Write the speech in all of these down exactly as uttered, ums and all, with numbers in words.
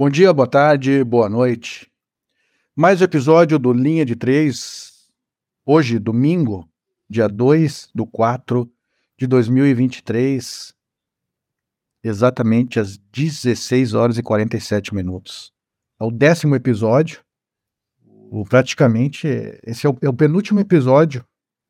Bom dia, boa tarde, boa noite. Mais um episódio do Linha de Três. Hoje, domingo, dia dois de quatro de dois mil e vinte e três, exatamente às dezesseis horas e quarenta e sete minutos. É o décimo episódio. O, praticamente, esse é o, é o penúltimo episódio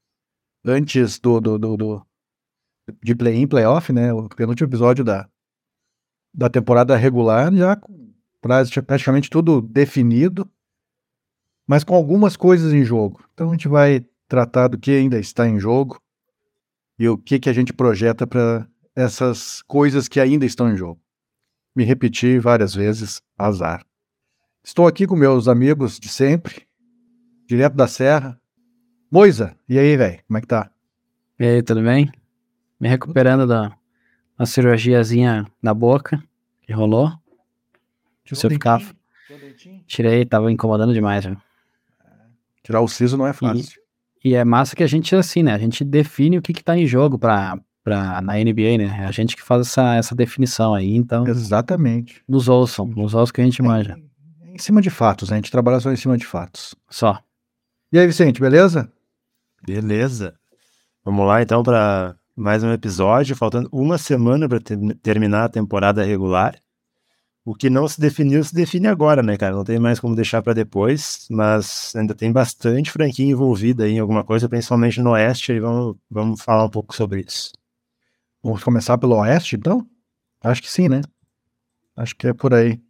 antes do, do, do, do de play-in, play-off, né? O penúltimo episódio da, da temporada regular, já com praticamente tudo definido, mas com algumas coisas em jogo. Então a gente vai tratar do que ainda está em jogo e o que, que a gente projeta para essas coisas que ainda estão em jogo. Me repeti várias vezes, azar. Estou aqui com meus amigos de sempre, direto da Serra. Moisa, e aí, velho? Como é que tá? E aí, tudo bem? Me recuperando da uma cirurgiazinha na boca que rolou. Tirou Se eu ficar... dentinho? Tirei, tava incomodando demais, viu? Tirar o siso não é fácil. E, e é massa que a gente, assim, né? A gente define o que que tá em jogo pra, pra, na N B A, né? É a gente que faz essa, essa definição aí, então... Exatamente. Nos ouçam, nos ouçam que a gente manja. É, é em cima de fatos, né? A gente trabalha só em cima de fatos. Só. E aí, Vicente, beleza? Beleza. Vamos lá, então, para mais um episódio, faltando uma semana para ter, terminar a temporada regular. O que não se definiu, se define agora, né, cara? Não tem mais como deixar para depois, mas ainda tem bastante franquia envolvida aí em alguma coisa, principalmente no Oeste, e vamos, vamos falar um pouco sobre isso. Vamos começar pelo Oeste, então? Acho que sim, né? Acho que é por aí.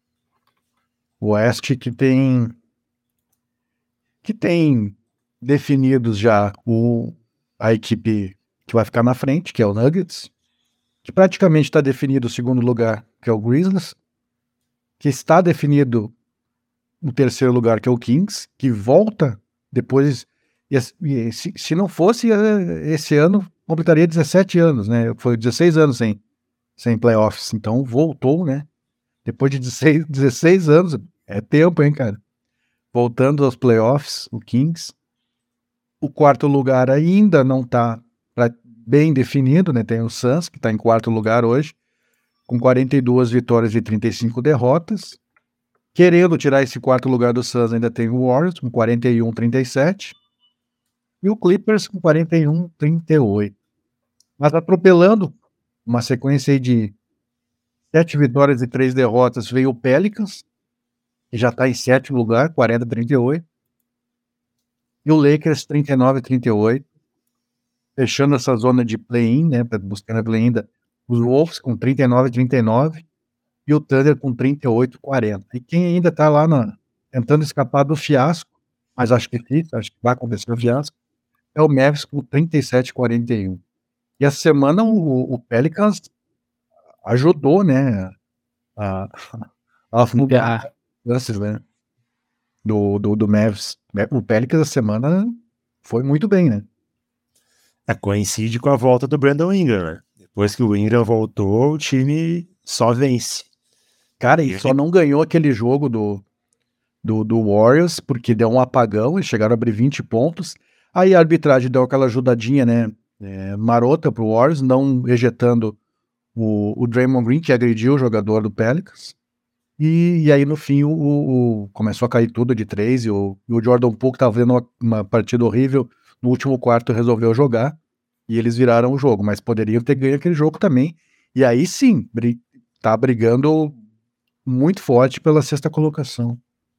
O Oeste que tem... que tem definidos já o, a equipe que vai ficar na frente, que é o Nuggets, que praticamente está definido o segundo lugar, que é o Grizzlies, que está definido o terceiro lugar, que é o Kings, que volta depois, e, e, se, se não fosse esse ano, completaria dezessete anos, né? Foi dezesseis anos sem, sem playoffs, então voltou, né? Depois de dezesseis, dezesseis anos, é tempo, hein, cara? Voltando aos playoffs, o Kings. O quarto lugar ainda não está bem definido, né? Tem o Suns, que está em quarto lugar hoje, com quarenta e duas vitórias e trinta e cinco derrotas. Querendo tirar esse quarto lugar do Suns, ainda tem o Warriors, com quarenta e um a trinta e sete. E o Clippers, com quarenta e um a trinta e oito. Mas atropelando uma sequência aí de sete vitórias e três derrotas, veio o Pelicans, que já está em sétimo lugar, quarenta a trinta e oito. E o Lakers, trinta e nove a trinta e oito. Fechando essa zona de play-in, né, buscando a play-in, os Wolves com trinta e nove a trinta e nove e o Thunder com trinta e oito a quarenta. E quem ainda está lá na, tentando escapar do fiasco, mas acho que sim, acho que vai acontecer o fiasco, é o Mavericks com trinta e sete a quarenta e um. E essa semana o, o Pelicans ajudou, né, a, a mudar antes, né, do, do, do Mavericks. O Pelicans essa semana foi muito bem, né? É, coincide com a volta do Brandon Ingram, né? Depois que o Ingram voltou, o time só vence. Cara, e só não ganhou aquele jogo do, do, do Warriors, porque deu um apagão, eles chegaram a abrir vinte pontos. Aí a arbitragem deu aquela ajudadinha, né, é, marota pro Warriors, não ejetando o, o Draymond Green, que agrediu o jogador do Pelicans. E, e aí, no fim, o, o, começou a cair tudo de três, e o, e o Jordan Poole, que tava vendo uma, uma partida horrível, no último quarto resolveu jogar, e eles viraram o jogo, mas poderiam ter ganho aquele jogo também. E aí sim, bri tá brigando muito forte pela sexta colocação.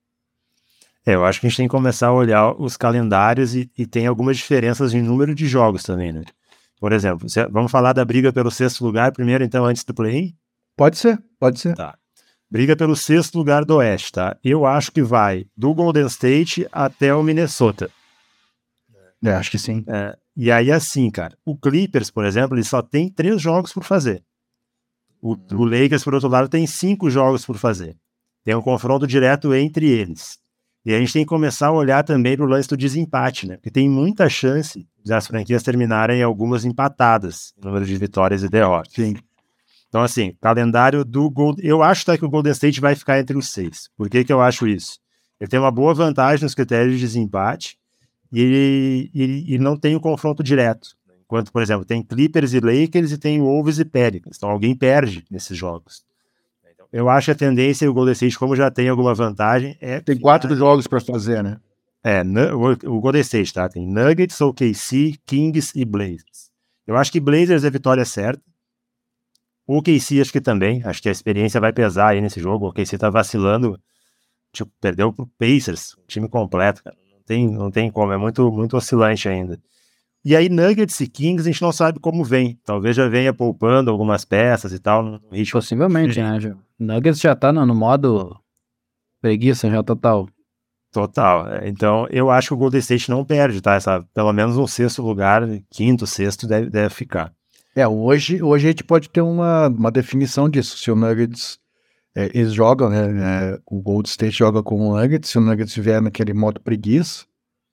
É, eu acho que a gente tem que começar a olhar os calendários e, e tem algumas diferenças em número de jogos também, né? Por exemplo, vamos falar da briga pelo sexto lugar primeiro, então, antes do play-in? Pode ser, pode ser. Tá. Briga pelo sexto lugar do Oeste, tá? Eu acho que vai do Golden State até o Minnesota. É, acho que sim. É, e aí, assim, cara, o Clippers, por exemplo, ele só tem três jogos por fazer. O, o Lakers, por outro lado, tem cinco jogos por fazer. Tem um confronto direto entre eles. E a gente tem que começar a olhar também para o lance do desempate, né? Porque tem muita chance de as franquias terminarem algumas empatadas no número de vitórias e derrotas. Sim. Então, assim, calendário do Golden... Eu acho tá, que o Golden State vai ficar entre os seis. Por que que eu acho isso? Ele tem uma boa vantagem nos critérios de desempate e ele, ele, ele não tem o confronto direto. Enquanto, por exemplo, tem Clippers e Lakers e tem Wolves e Pelicans. Então, alguém perde nesses jogos. eu acho que a tendência, o Golden State, como já tem alguma vantagem, é... Tem quatro jogos para fazer, né? É, o Golden State, tá? Tem Nuggets, O K C, Kings e Blazers. Eu acho que Blazers é vitória certa. O O K C acho que também. Acho que a experiência vai pesar aí nesse jogo. O O K C tá vacilando. Tipo, perdeu pro Pacers, time completo, cara. Não tem, não tem como, é muito, muito oscilante ainda. E aí Nuggets e Kings a gente não sabe como vem. Talvez já venha poupando algumas peças e tal. No ritmo. Possivelmente, né? Já- Nuggets já tá no, no modo preguiça já total. Total. Então, eu acho que o Golden State não perde, tá? Essa, pelo menos um sexto lugar, quinto, sexto, deve, deve ficar. É, hoje, hoje a gente pode ter uma, uma definição disso. Se o Nuggets, é, eles jogam, né? É, o Golden State joga com o Nuggets, se o Nuggets estiver naquele modo preguiça,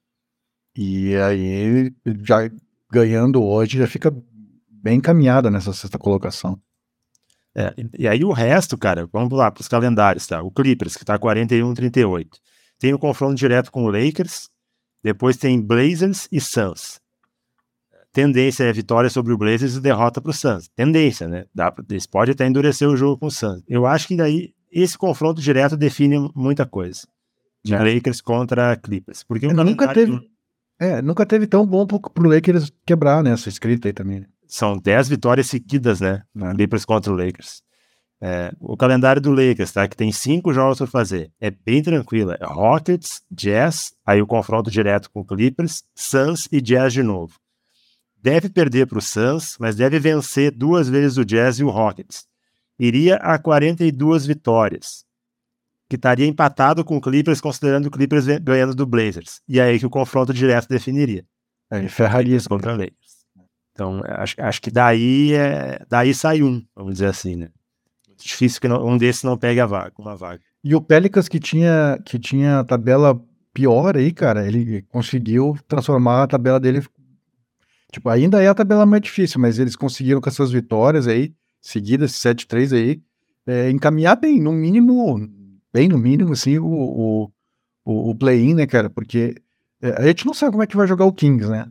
e aí já ganhando hoje, já fica bem encaminhada nessa sexta colocação. É, e aí o resto, cara, vamos lá para os calendários, tá? O Clippers, que tá quarenta e um a trinta e oito. Tem o confronto direto com o Lakers, depois tem Blazers e Suns. Tendência é vitória sobre o Blazers e derrota para o Suns. Tendência, né? Dá, eles podem até endurecer o jogo com o Suns. Eu acho que daí esse confronto direto define muita coisa. De É. Lakers contra Clippers. Porque o É, nunca calendário teve, é, nunca teve tão bom pro, pro Lakers quebrar, né? Essa escrita aí também. são dez vitórias seguidas, né? É. Clippers contra o Lakers. É, o calendário do Lakers, tá? Que tem cinco jogos para fazer. É bem tranquilo. É Rockets, Jazz, aí o confronto direto com o Clippers, Suns e Jazz de novo. Deve perder para o Suns, mas deve vencer duas vezes o Jazz e o Rockets. Iria a quarenta e duas vitórias, que estaria empatado com o Clippers, considerando o Clippers ganhando do Blazers. E aí que o confronto direto definiria. Aí ferraria Clippers contra o Lakers. Então, acho, acho que daí, é, daí sai um, vamos dizer assim, né? Difícil que não, um desses não pegue a vaga, uma vaga. E o Pelicans que tinha, que tinha a tabela pior aí, cara, ele conseguiu transformar a tabela dele. Tipo, ainda é a tabela mais difícil, mas eles conseguiram com essas vitórias aí, seguidas, sete a três aí, é, encaminhar bem, no mínimo, bem no mínimo, assim, o, o, o, o play-in, né, cara? Porque é, a gente não sabe como é que vai jogar o Kings, né?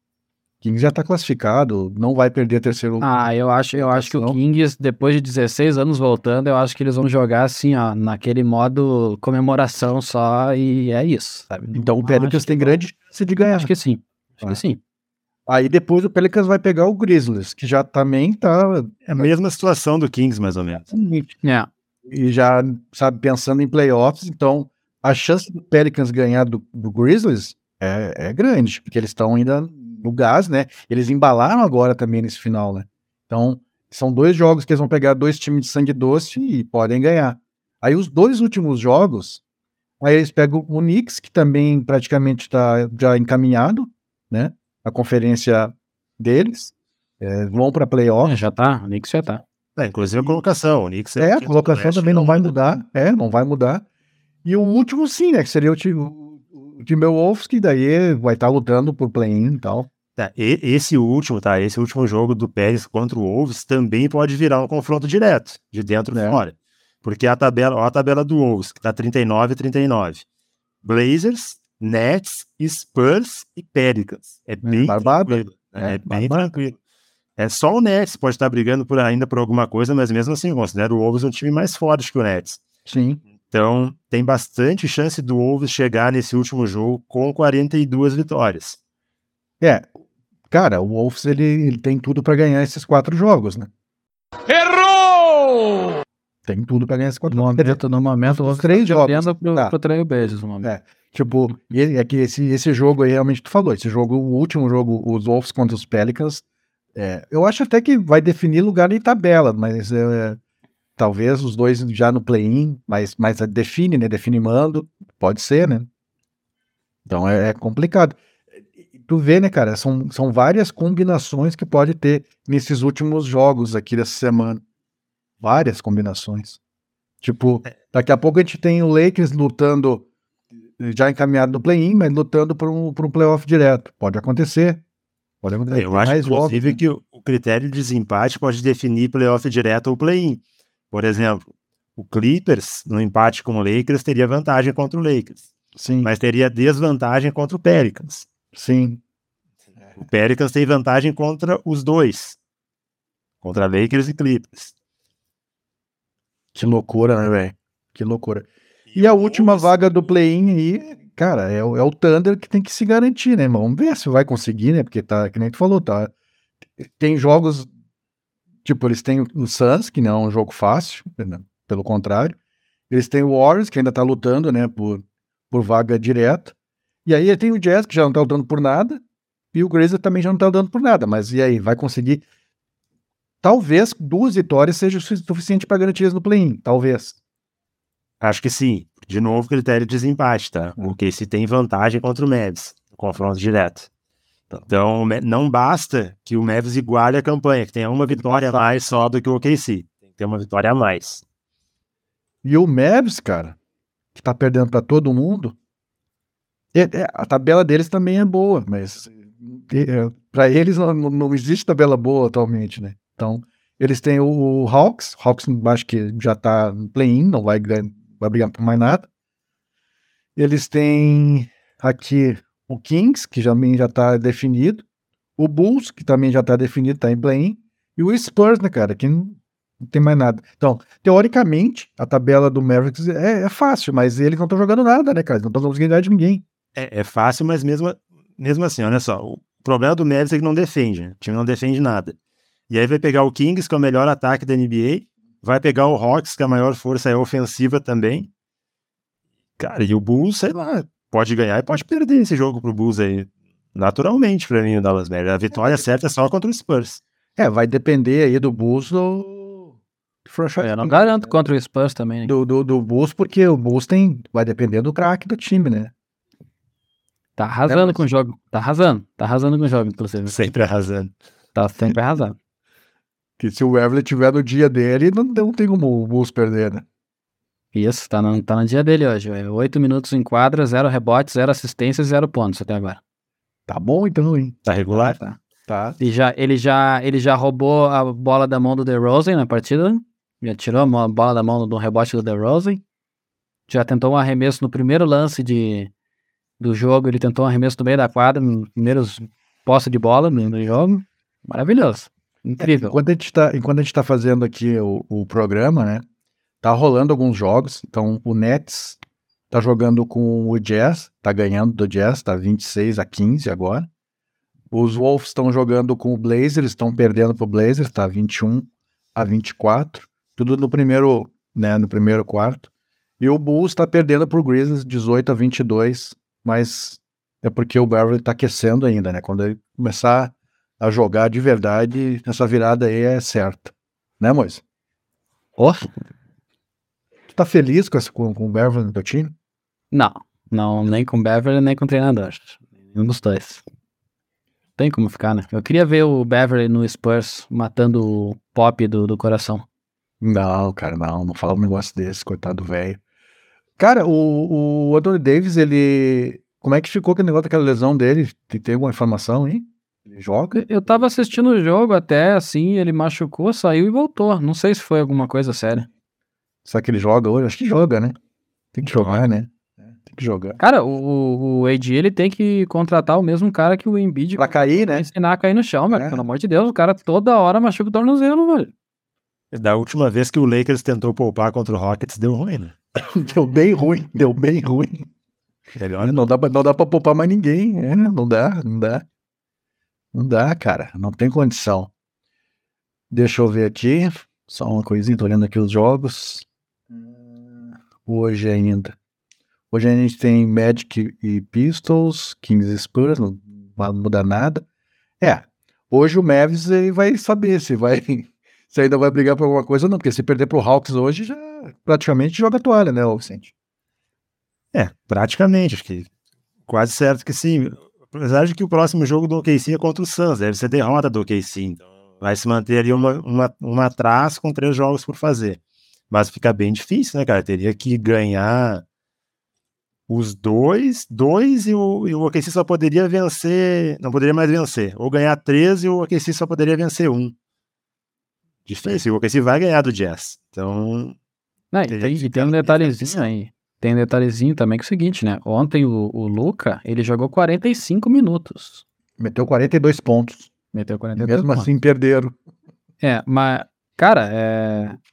O Kings já tá classificado, não vai perder terceiro lugar. Ah, eu acho, eu acho que o Kings, depois de dezesseis anos voltando, eu acho que eles vão jogar assim, ó, naquele modo comemoração só, e é isso, sabe? Então o Não Pelicans acho tem que- grande chance de ganhar. Acho que sim, acho Ah. que sim. Aí depois o Pelicans vai pegar o Grizzlies, que já também tá É a mesma situação do Kings, mais ou menos. É. e já, sabe, pensando em playoffs, então a chance do Pelicans ganhar do, do Grizzlies é, é grande, porque eles estão ainda no gás, né? Eles embalaram agora também nesse final, né? Então, são dois jogos que eles vão pegar dois times de sangue doce e podem ganhar. Aí os dois últimos jogos, aí eles pegam o Knicks, que também praticamente está já encaminhado, né? A conferência deles, é, vão para É, playoffs. já tá, o Knicks já tá. É, inclusive a colocação. O Knicks É, o a quinto colocação leste, também não vai muda. mudar. É, não vai mudar. E o último, sim, né? Que seria o, time- o, o Timberwolves, que daí vai estar lutando por play-in e tal. Tá, e- esse último, tá? Esse último jogo do Pérez contra o Wolves também pode virar um confronto direto, de dentro É. e fora. Porque a tabela, ó, a tabela do Wolves, que tá trinta e nove a trinta e nove. Blazers, Nets, Spurs e Pelicans. É bem barbado. tranquilo. né? É, É, bem barbado. tranquilo. É só o Nets pode estar brigando por, ainda por alguma coisa, mas mesmo assim, eu considero o Wolves um time mais forte que o Nets. Sim. Então, tem bastante chance do Wolves chegar nesse último jogo com quarenta e duas vitórias. É, cara, o Wolves, ele, ele tem tudo pra ganhar esses quatro jogos, né? Errou! Tem tudo pra ganhar esses quatro No jogos. Quer dizer, momento, no momento, os eu vou três jogos. perdendo pro, Tá. pro Trail Blazers no momento. É, tipo, e ele- é que esse, esse jogo aí, realmente, tu falou, esse jogo, o último jogo, os Wolves contra os Pelicans, é, eu acho até que vai definir lugar em tabela, mas é, talvez os dois já no play-in, mas, mas define, né? Define mando, pode ser, né? Então é, é complicado. E tu vê, né, cara, são, são várias combinações que pode ter nesses últimos jogos aqui dessa semana. Várias combinações. Tipo, daqui a pouco a gente tem o Lakers lutando, já encaminhado no play-in, mas lutando por um, por um playoff direto. Pode acontecer. Pode acontecer. Eu Tem acho, mais jogos, inclusive, né? que o, o critério de desempate pode definir playoff direto ou play-in. Por exemplo, o Clippers, no empate com o Lakers, teria vantagem contra o Lakers, Sim, mas teria desvantagem contra o Pelicans. sim. O Pelicans tem vantagem contra os dois, contra Lakers e Clippers. Que loucura, né, velho? Que loucura. E a última vaga do play-in aí, cara, é, o- é o Thunder que tem que se garantir, né? Vamos ver se vai conseguir, né? Porque tá, que nem tu falou, tá? Tem jogos, tipo, eles têm o Suns, que não é um jogo fácil, né? Pelo contrário. Eles têm o Warriors, que ainda tá lutando, né, por, por vaga direta. E aí tem o Jazz, que já não tá lutando por nada, e o Grizzlies também já não tá lutando por nada. Mas e aí, vai conseguir? Talvez duas vitórias seja o su- suficiente para garantir eles no play-in, talvez. Acho que sim. De novo, critério de desempate, tá? O K C tem vantagem contra o Mavs, no confronto direto. Então, o Ma- não basta que o Mavs iguale a campanha, que tenha uma vitória a mais só do que o O K C. Tem que ter uma vitória a mais. E o Mavs, cara, que tá perdendo para todo mundo, é- é, a tabela deles também é boa, mas para eles não, não- não existe tabela boa atualmente, né? Então, eles têm o, o Hawks, Hawks acho que já tá no play-in, não vai, ganhar- vai brigar por mais nada. Eles têm aqui o Kings, que também já tá definido, o Bulls, que também já tá definido, tá em play-in, e o Spurs, né, cara, que não, não tem mais nada. Então, teoricamente, a tabela do Mavericks é, é fácil, mas eles não estão jogando nada, né, cara? Eles não estão conseguindo ganhar de ninguém. É, é fácil, mas mesmo, mesmo assim, olha só. O problema do Mavs é que não defende, né? O time não defende nada. E aí vai pegar o Kings, que é o melhor ataque da N B A, vai pegar o Hawks, que a maior força é ofensiva também. Cara, e o Bulls, sei lá, pode ganhar e pode perder esse jogo pro Bulls aí. Naturalmente, pra mim, o Dallas Mavericks. A vitória certa é só contra o Spurs. É, vai depender aí do Bulls ou do franchise. Eu não garanto contra o Spurs também, né? Do, do, do Bulls, porque o Bulls tem, vai depender do craque do time, né? Tá arrasando mas- com o jogo. Tá arrasando. Tá arrasando com o jogo, inclusive. Sempre arrasando. Tá sempre arrasando. Que se o Everly tiver no dia dele, não, não tem como o Bulls perder, né? Isso, tá no, tá no dia dele hoje. É oito minutos em quadra, zero rebotes, zero assistências, zero pontos até agora. Tá bom então, hein? Tá regular? Tá. Tá. E já, ele, já, ele já roubou a bola da mão do DeRozan na partida. Já tirou a mo- bola da mão do rebote do DeRozan. Já tentou um arremesso no primeiro lance de, do jogo. Ele tentou um arremesso no meio da quadra, nos primeiros posse de bola no, no jogo. Maravilhoso. Incrível. Enquanto a gente tá, enquanto a gente tá fazendo aqui o, o programa, né? Tá rolando alguns jogos. Então, o Nets tá jogando com o Jazz, tá ganhando do Jazz, tá vinte e seis a quinze agora. Os Wolves estão jogando com o Blazers, estão perdendo pro Blazers, tá vinte e um a vinte e quatro. Tudo no primeiro, né, no primeiro quarto. E o Bulls tá perdendo pro Grizzlies dezoito a vinte e dois, mas é porque o Beverly tá aquecendo ainda, né? Quando ele começar a jogar de verdade, essa virada aí é certa. Né, Moisés? Oh, Tu tá feliz com, essa, com, com o Beverly no teu time? não, não, nem com o Beverly, nem com o treinador. Nenhum dos dois. Tem como ficar, né? Eu queria ver o Beverly no Spurs matando o Pop do, do coração. Não, cara, não. Não fala um negócio desse, coitado do velho. Cara, o, o Anthony Davis, ele... Como é que ficou aquele negócio daquela lesão dele? Tem, tem alguma informação, hein? Ele joga? Eu tava assistindo o jogo até, assim, ele machucou, saiu e voltou. Não sei se foi alguma coisa séria. Será que ele joga hoje? Acho que joga, né? Tem que jogar, né? É, tem que jogar. Cara, o, o A D, ele tem que contratar o mesmo cara que o Embiid Pra cair, né? ensinar a cair no chão, velho. É. Pelo amor de Deus, o cara toda hora machuca o tornozelo, velho. Da última vez que o Lakers tentou poupar contra o Rockets, deu ruim, né? Deu bem ruim, deu bem ruim. Melhor Não dá, pra- não dá pra poupar mais ninguém. É, não dá, não dá. Não dá, cara. Não tem condição. Deixa eu ver aqui. Só uma coisinha, tô olhando aqui os jogos. Hoje ainda. Hoje a gente tem Magic e Pistols, Kings e Spurs, não vai mudar nada. É, hoje o Mavs ele vai saber se vai, se ainda vai brigar por alguma coisa ou não, porque se perder pro Hawks hoje já praticamente joga a toalha, né, ô Vicente? É, praticamente, acho que quase certo que sim. Apesar de que o próximo jogo do O K C é contra o Suns, deve ser derrota do O K C, então vai se manter ali uma, uma, uma atrás com três jogos por fazer. Mas fica bem difícil, né, cara? Teria que ganhar os dois, dois e o, e o O K C só poderia vencer, não poderia mais vencer. Ou ganhar três e o O K C só poderia vencer um. Difícil, o O K C vai ganhar do Jazz. Então, Não, e Teria tem, que e tem um ficar- detalhezinho aí. Tem um detalhezinho também que é o seguinte, né? Ontem o, o Luka, ele jogou quarenta e cinco minutos. Meteu quarenta e dois pontos. Meteu E quarenta e dois mesmo pontos. assim perderam. É, mas, cara, é...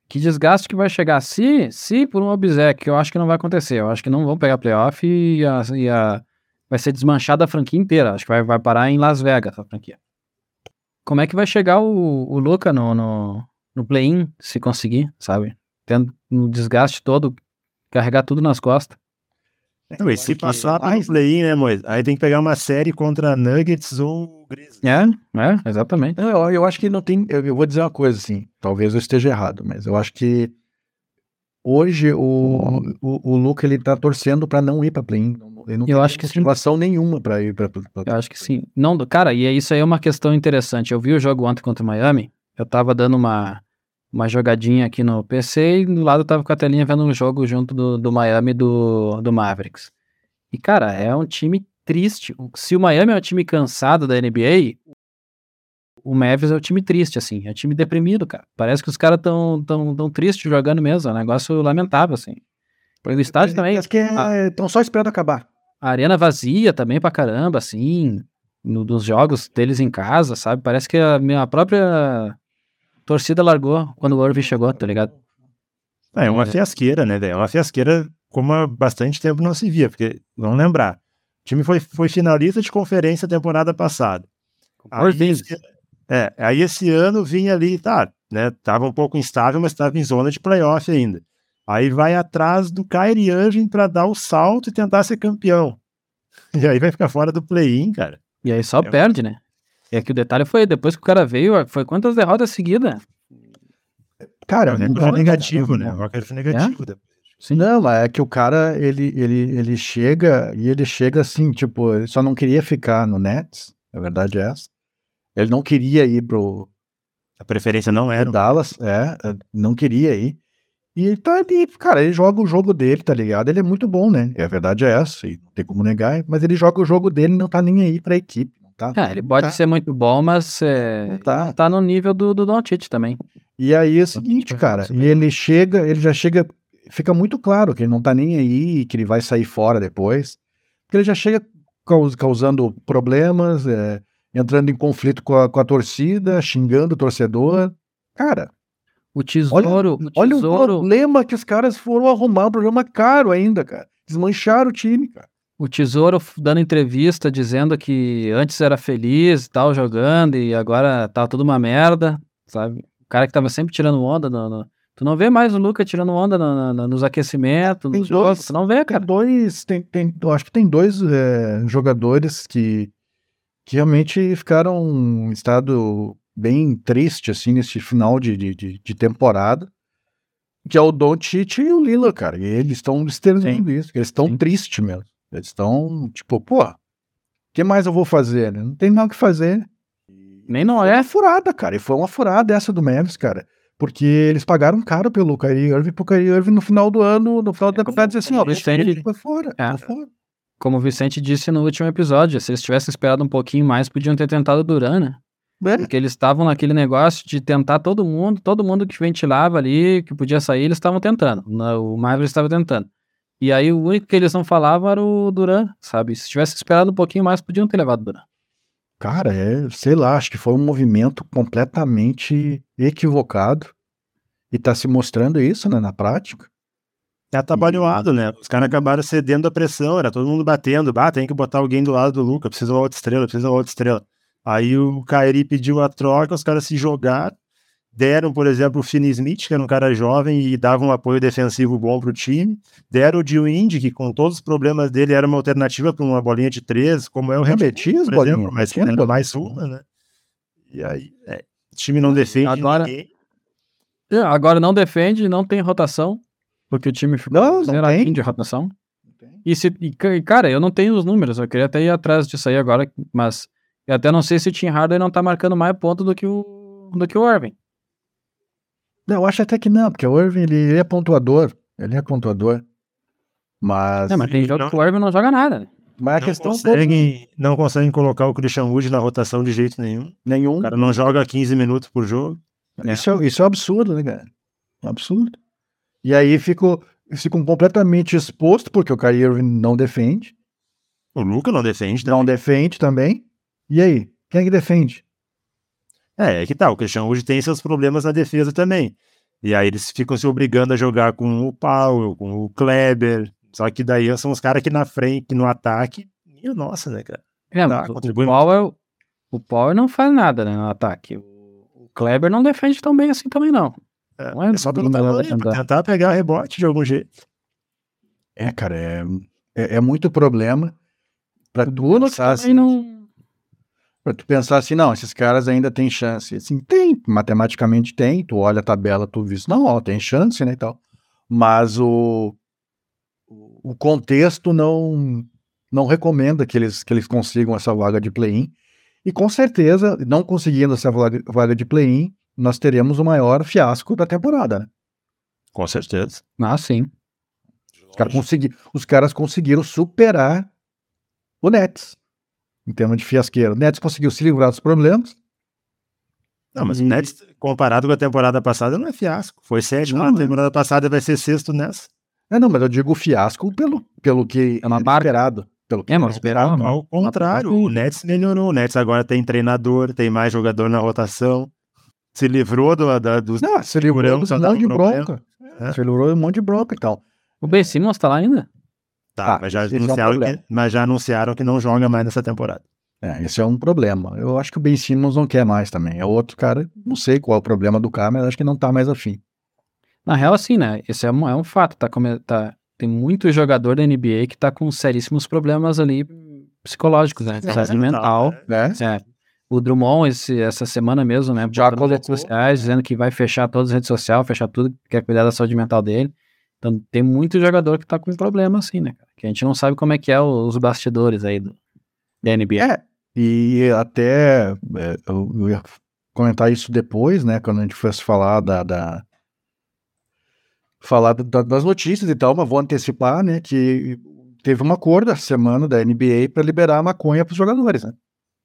Que desgaste que vai chegar. Se, se por um obséquio, que eu acho que não vai acontecer. Eu acho que não vão pegar playoff e, a, e a, vai ser desmanchada a franquia inteira. Acho que vai, vai parar em Las Vegas a franquia. Como é que vai chegar o, o Luka no, no, no play-in, se conseguir, sabe? Tendo um desgaste todo, carregar tudo nas costas. Não, e se passar pelo play-in, né, Moisés? Aí tem que pegar uma série contra Nuggets ou Grizzlies. É, é, exatamente. Eu, eu acho que não tem. Eu, eu vou dizer uma coisa assim, talvez eu esteja errado, mas eu acho que hoje o, o, o Luka ele tá torcendo pra não ir pra play-in. Ele não Eu tem acho que sim. motivação nenhuma pra ir pra, pra, pra Eu acho que sim. Não, cara, e isso aí é uma questão interessante. Eu vi o jogo ontem contra o Miami, eu tava dando uma, uma jogadinha aqui no P C e do lado eu tava com a telinha vendo um jogo junto do, do Miami e do, do Mavericks. E, cara, é um time triste. Se o Miami é um time cansado da N B A, o Mavericks é um time triste, assim. É um time deprimido, cara. Parece que os caras tão, tão, tão tristes jogando mesmo. É um negócio lamentável, assim. O estádio também. Acho que estão só esperando acabar. A arena vazia também pra caramba, assim. No, nos jogos deles em casa, sabe? Parece que a minha própria torcida largou quando o Irving chegou, tá ligado? É uma fiasqueira, né, velho? É uma fiasqueira como há bastante tempo não se via, porque, vamos lembrar, o time foi, foi finalista de conferência temporada passada. Aí esse, é, aí esse ano vinha ali, tá, né, tava um pouco instável, mas tava em zona de playoff ainda. Aí vai atrás do Kyrie Irving pra dar o salto e tentar ser campeão. E aí vai ficar fora do play-in, cara. E aí só É. perde, né? É que o detalhe foi, depois que o cara veio, foi quantas derrotas seguidas? Cara, É um negativo, né? O recorde negativo. É? Depois. Sim. Não, é que o cara, ele, ele, ele chega, e ele chega assim, tipo, ele só não queria ficar no Nets, a verdade é essa. Ele não queria ir pro A preferência não era. Dallas, é, não queria ir. E ele tá ali, cara, ele joga o jogo dele, tá ligado? Ele é muito bom, né? E a verdade é essa, e não tem como negar, mas ele joga o jogo dele e não tá nem aí pra equipe. Não tá, É, ele pode tá. ser muito bom, mas é, Não tá. tá no nível do, do Doncic também. E aí é o seguinte, cara, ele chega, ele já chega, fica muito claro que ele não tá nem aí, que ele vai sair fora depois, porque ele já chega caus, causando problemas, é, entrando em conflito com a, com a torcida, xingando o torcedor. Cara, O tesouro, olha, o olha o tesouro, problema que os caras foram arrumar, um problema caro ainda, cara. Desmancharam o time, cara. o tesouro dando entrevista dizendo que antes era feliz e tal, jogando, e agora tá tudo uma merda, sabe? O cara que tava sempre tirando onda, no, no... tu não vê mais o Luka tirando onda no, no, nos aquecimentos, Tem nos dois- jogos, tu não vê, Tem cara. dois, tem, tem, eu acho que tem dois é, jogadores que, que realmente ficaram em estado bem triste, assim, nesse final de, de, de, de temporada, que é o Doncic e o Lillard, cara. E eles estão externando isso, eles estão tristes mesmo. Eles estão, tipo, pô, o que mais eu vou fazer, né? Não tem nada o que fazer. Nem não Foi é. uma furada, cara. E foi uma furada essa do Mavis, cara. Porque eles pagaram caro pelo Kyrie Irving, pro Kyrie Irving no final do ano, no final da temporada, dizer assim, ó, Isso aí- ele foi fora, É. foi fora. Como o Vicente disse no último episódio, se eles tivessem esperado um pouquinho mais, podiam ter tentado o Duran, né? É. Porque eles estavam naquele negócio de tentar todo mundo, todo mundo que ventilava ali, que podia sair, eles estavam tentando. Na- O Mavericks estava tentando. E aí o único que eles não falavam era o Duran, sabe? Se tivesse esperado um pouquinho mais, podiam ter levado o Duran. Cara, é, sei lá, acho que foi um movimento completamente equivocado. E tá se mostrando isso, né, na prática. É atabalhoado, né? Os caras acabaram cedendo a pressão, era todo mundo batendo. Ah, tem que botar alguém do lado do Luka, precisa de uma outra estrela, precisa de uma outra estrela. Aí o Kyrie pediu a troca, os caras se jogaram, deram, por exemplo, o Finney Smith, que era um cara jovem e dava um apoio defensivo bom pro time. Deram o Joe Indy, que com todos os problemas dele era uma alternativa para uma bolinha de três, como é o Red Metia as por bolinhas, exemplo, mas metia as era bolinhas. mais uma, né? E aí, é, o time não defende Agora- ninguém. É, agora não defende, não tem rotação, porque o time ficou Não, não zeradinho tem. de rotação. E, se, e, ca- e, cara, eu não tenho os números, eu queria até ir atrás disso aí agora, mas eu até não sei se o Tim Hardaway não tá marcando mais ponto do que o, do que o Irving. Não, eu acho até que não, porque o Irving, ele, ele é pontuador, ele é pontuador. Mas, É, mas tem jogo não- que o Irving não joga nada, né? mas a Não questão conseguem, não conseguem colocar o Christian Wood na rotação de jeito nenhum. nenhum. O cara não joga quinze minutos por jogo. Isso é, isso é um absurdo, né, cara? Um absurdo. E aí ficam ficam completamente expostos, porque o Kyrie Irving não defende, O Luka não defende, né? não defende também. E aí? Quem é que defende? É, é que tá, o Christian Wood tem seus problemas na defesa também. E aí eles ficam se obrigando a jogar com o Powell, com o Kleber. Só que daí são os caras que na frente, no ataque, minha nossa, né, cara? É, Dá, mas o contribui Powell, o Powell não faz nada, né, no ataque. O Kleber não defende tão bem assim também, não. É, Não é é só pelo melhor tamanho, pra tentar. tentar pegar rebote de algum jeito. É, cara, é, é, é muito problema pra O tu Bullock pensar também assim, não... pra tu pensar assim, não, esses caras ainda têm chance. Assim, tem, matematicamente tem, tu olha a tabela, tu vê, não, ó, tem chance, né, e tal. Mas o, o contexto não, não recomenda que eles, que eles consigam essa vaga de play-in. E com certeza, não conseguindo essa vaga vaga de play-in, nós teremos o maior fiasco da temporada, né? Com certeza. Ah, sim. Os caras, consegui, os caras conseguiram superar o Nets, em termos de fiasqueiro. O Nets conseguiu se livrar dos problemas. Não, mas E- o Nets, comparado com a temporada passada, não é fiasco. Foi sétimo Não, na é. temporada passada, vai ser sexto nessa. É, não, mas eu digo fiasco pelo, pelo que É uma era barca. esperado. Pelo que É, era mas esperado. esperava. Ao contrário, o Nets melhorou. O Nets agora tem treinador, tem mais jogador na rotação. Se livrou do, da, dos Não, se livrou figurão de que um só monte dava de problema. bronca. É. Se livrou de um monte de bronca e tal. O Ben Simmons tá lá ainda? Tá, Ah, mas, já esse é um anunciaram problema. que, mas já anunciaram que não joga mais nessa temporada. É, esse é um problema. Eu acho que o Ben Simmons não quer mais também. É outro cara, não sei qual é o problema do cara, mas acho que não tá mais afim. Na real, assim, né? Esse é um, é um fato. Tá, come- tá, tem muito jogador da N B A que tá com seríssimos problemas ali psicológicos, né? Saúde mental. Né? É. O Drummond, esse, essa semana mesmo, né? Já botou nas redes colocou. sociais, dizendo que vai fechar todas as redes sociais, fechar tudo, quer cuidar da saúde mental dele. Então tem muito jogador que tá com problema, assim, né, cara? Que a gente não sabe como é que é o- os bastidores aí do, da N B A. É, e até é, eu, eu ia comentar isso depois, né? Quando a gente fosse falar da, da- falar da- das notícias e tal, mas vou antecipar, né? Que teve um acordo essa semana da N B A para liberar a maconha para os jogadores, né?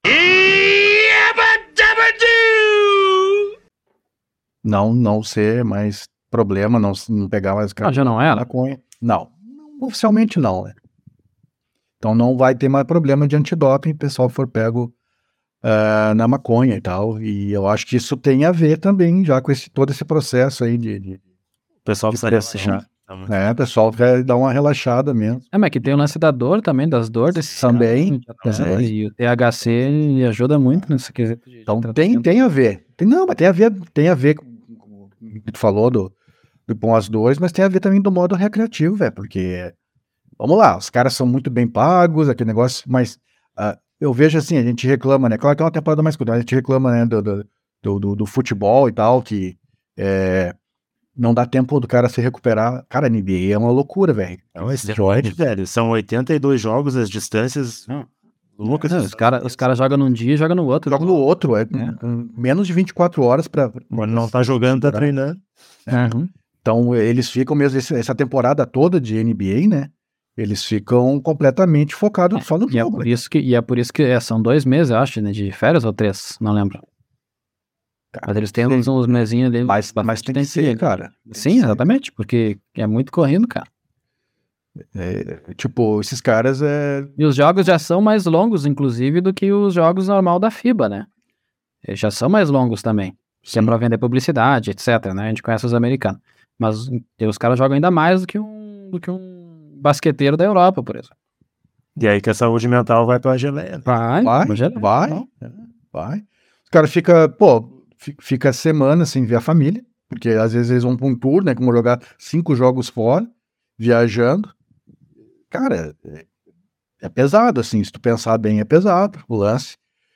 Não, não ser mais problema, não, não pegar mais Ah, já não era? maconha. Não, não, oficialmente não, né? Então não vai ter mais problema de antidoping, o pessoal for pego ah, na maconha e tal. E eu acho que isso tem a ver também já com esse, todo esse processo aí de, de O pessoal De precisa pressão. relaxar. Tá muito- né, o pessoal quer dar uma relaxada mesmo. É, mas que tem o lance da dor também, das dores desse Também, cara, e o T H C ele ajuda muito nesse quesito de Então de tem, tratamento. tem a ver. Tem, não, mas tem a ver, tem a ver com com o que tu falou do, do bom as dores, mas tem a ver também do modo recreativo, velho, porque vamos lá, os caras são muito bem pagos, aquele negócio, mas ah, eu vejo assim, a gente reclama, né? Claro que é uma temporada mais curta, a gente reclama, né, do, do, do, do- do futebol e tal, que é, não dá tempo do cara se recuperar. Cara, a N B A é uma loucura, velho. É um esteroide, velho. São oitenta e dois jogos, as distâncias Não. loucas. Não, os caras os cara jogam num dia e jogam no outro. Joga no outro, é, É. um- menos de vinte e quatro horas pra. Quando não tá jogando, tá treinando. Uhum. Então, eles ficam mesmo, esse- essa temporada toda de N B A, né? Eles ficam completamente focados só no E é jogo. por né? isso que, e é por isso que é, são dois meses, eu acho, né? De férias ou três, não lembro. Mas eles têm uns, uns mesinhos ali. Mas, bastante mas tem que tempinho ser, ali. cara. Tem que Sim, ser. exatamente, porque é muito corrido, cara. É, tipo, esses caras é. E os jogos já são mais longos, inclusive, do que os jogos normal da FIBA, né? Eles já são mais longos também. Que é Sim. pra vender publicidade, etcétera, né? A gente conhece os americanos. Mas e os caras jogam ainda mais do que um, do que um basqueteiro da Europa, por exemplo. E aí que a saúde mental vai pra geleia. né? Vai, Vai, mas já- vai, não. é, vai. Os caras ficam, pô, fi- fica semana sem ver a família, porque às vezes eles vão pra um tour, né? Como jogar cinco jogos fora, viajando. Cara, é, é pesado, assim, se tu pensar bem, é pesado o lance.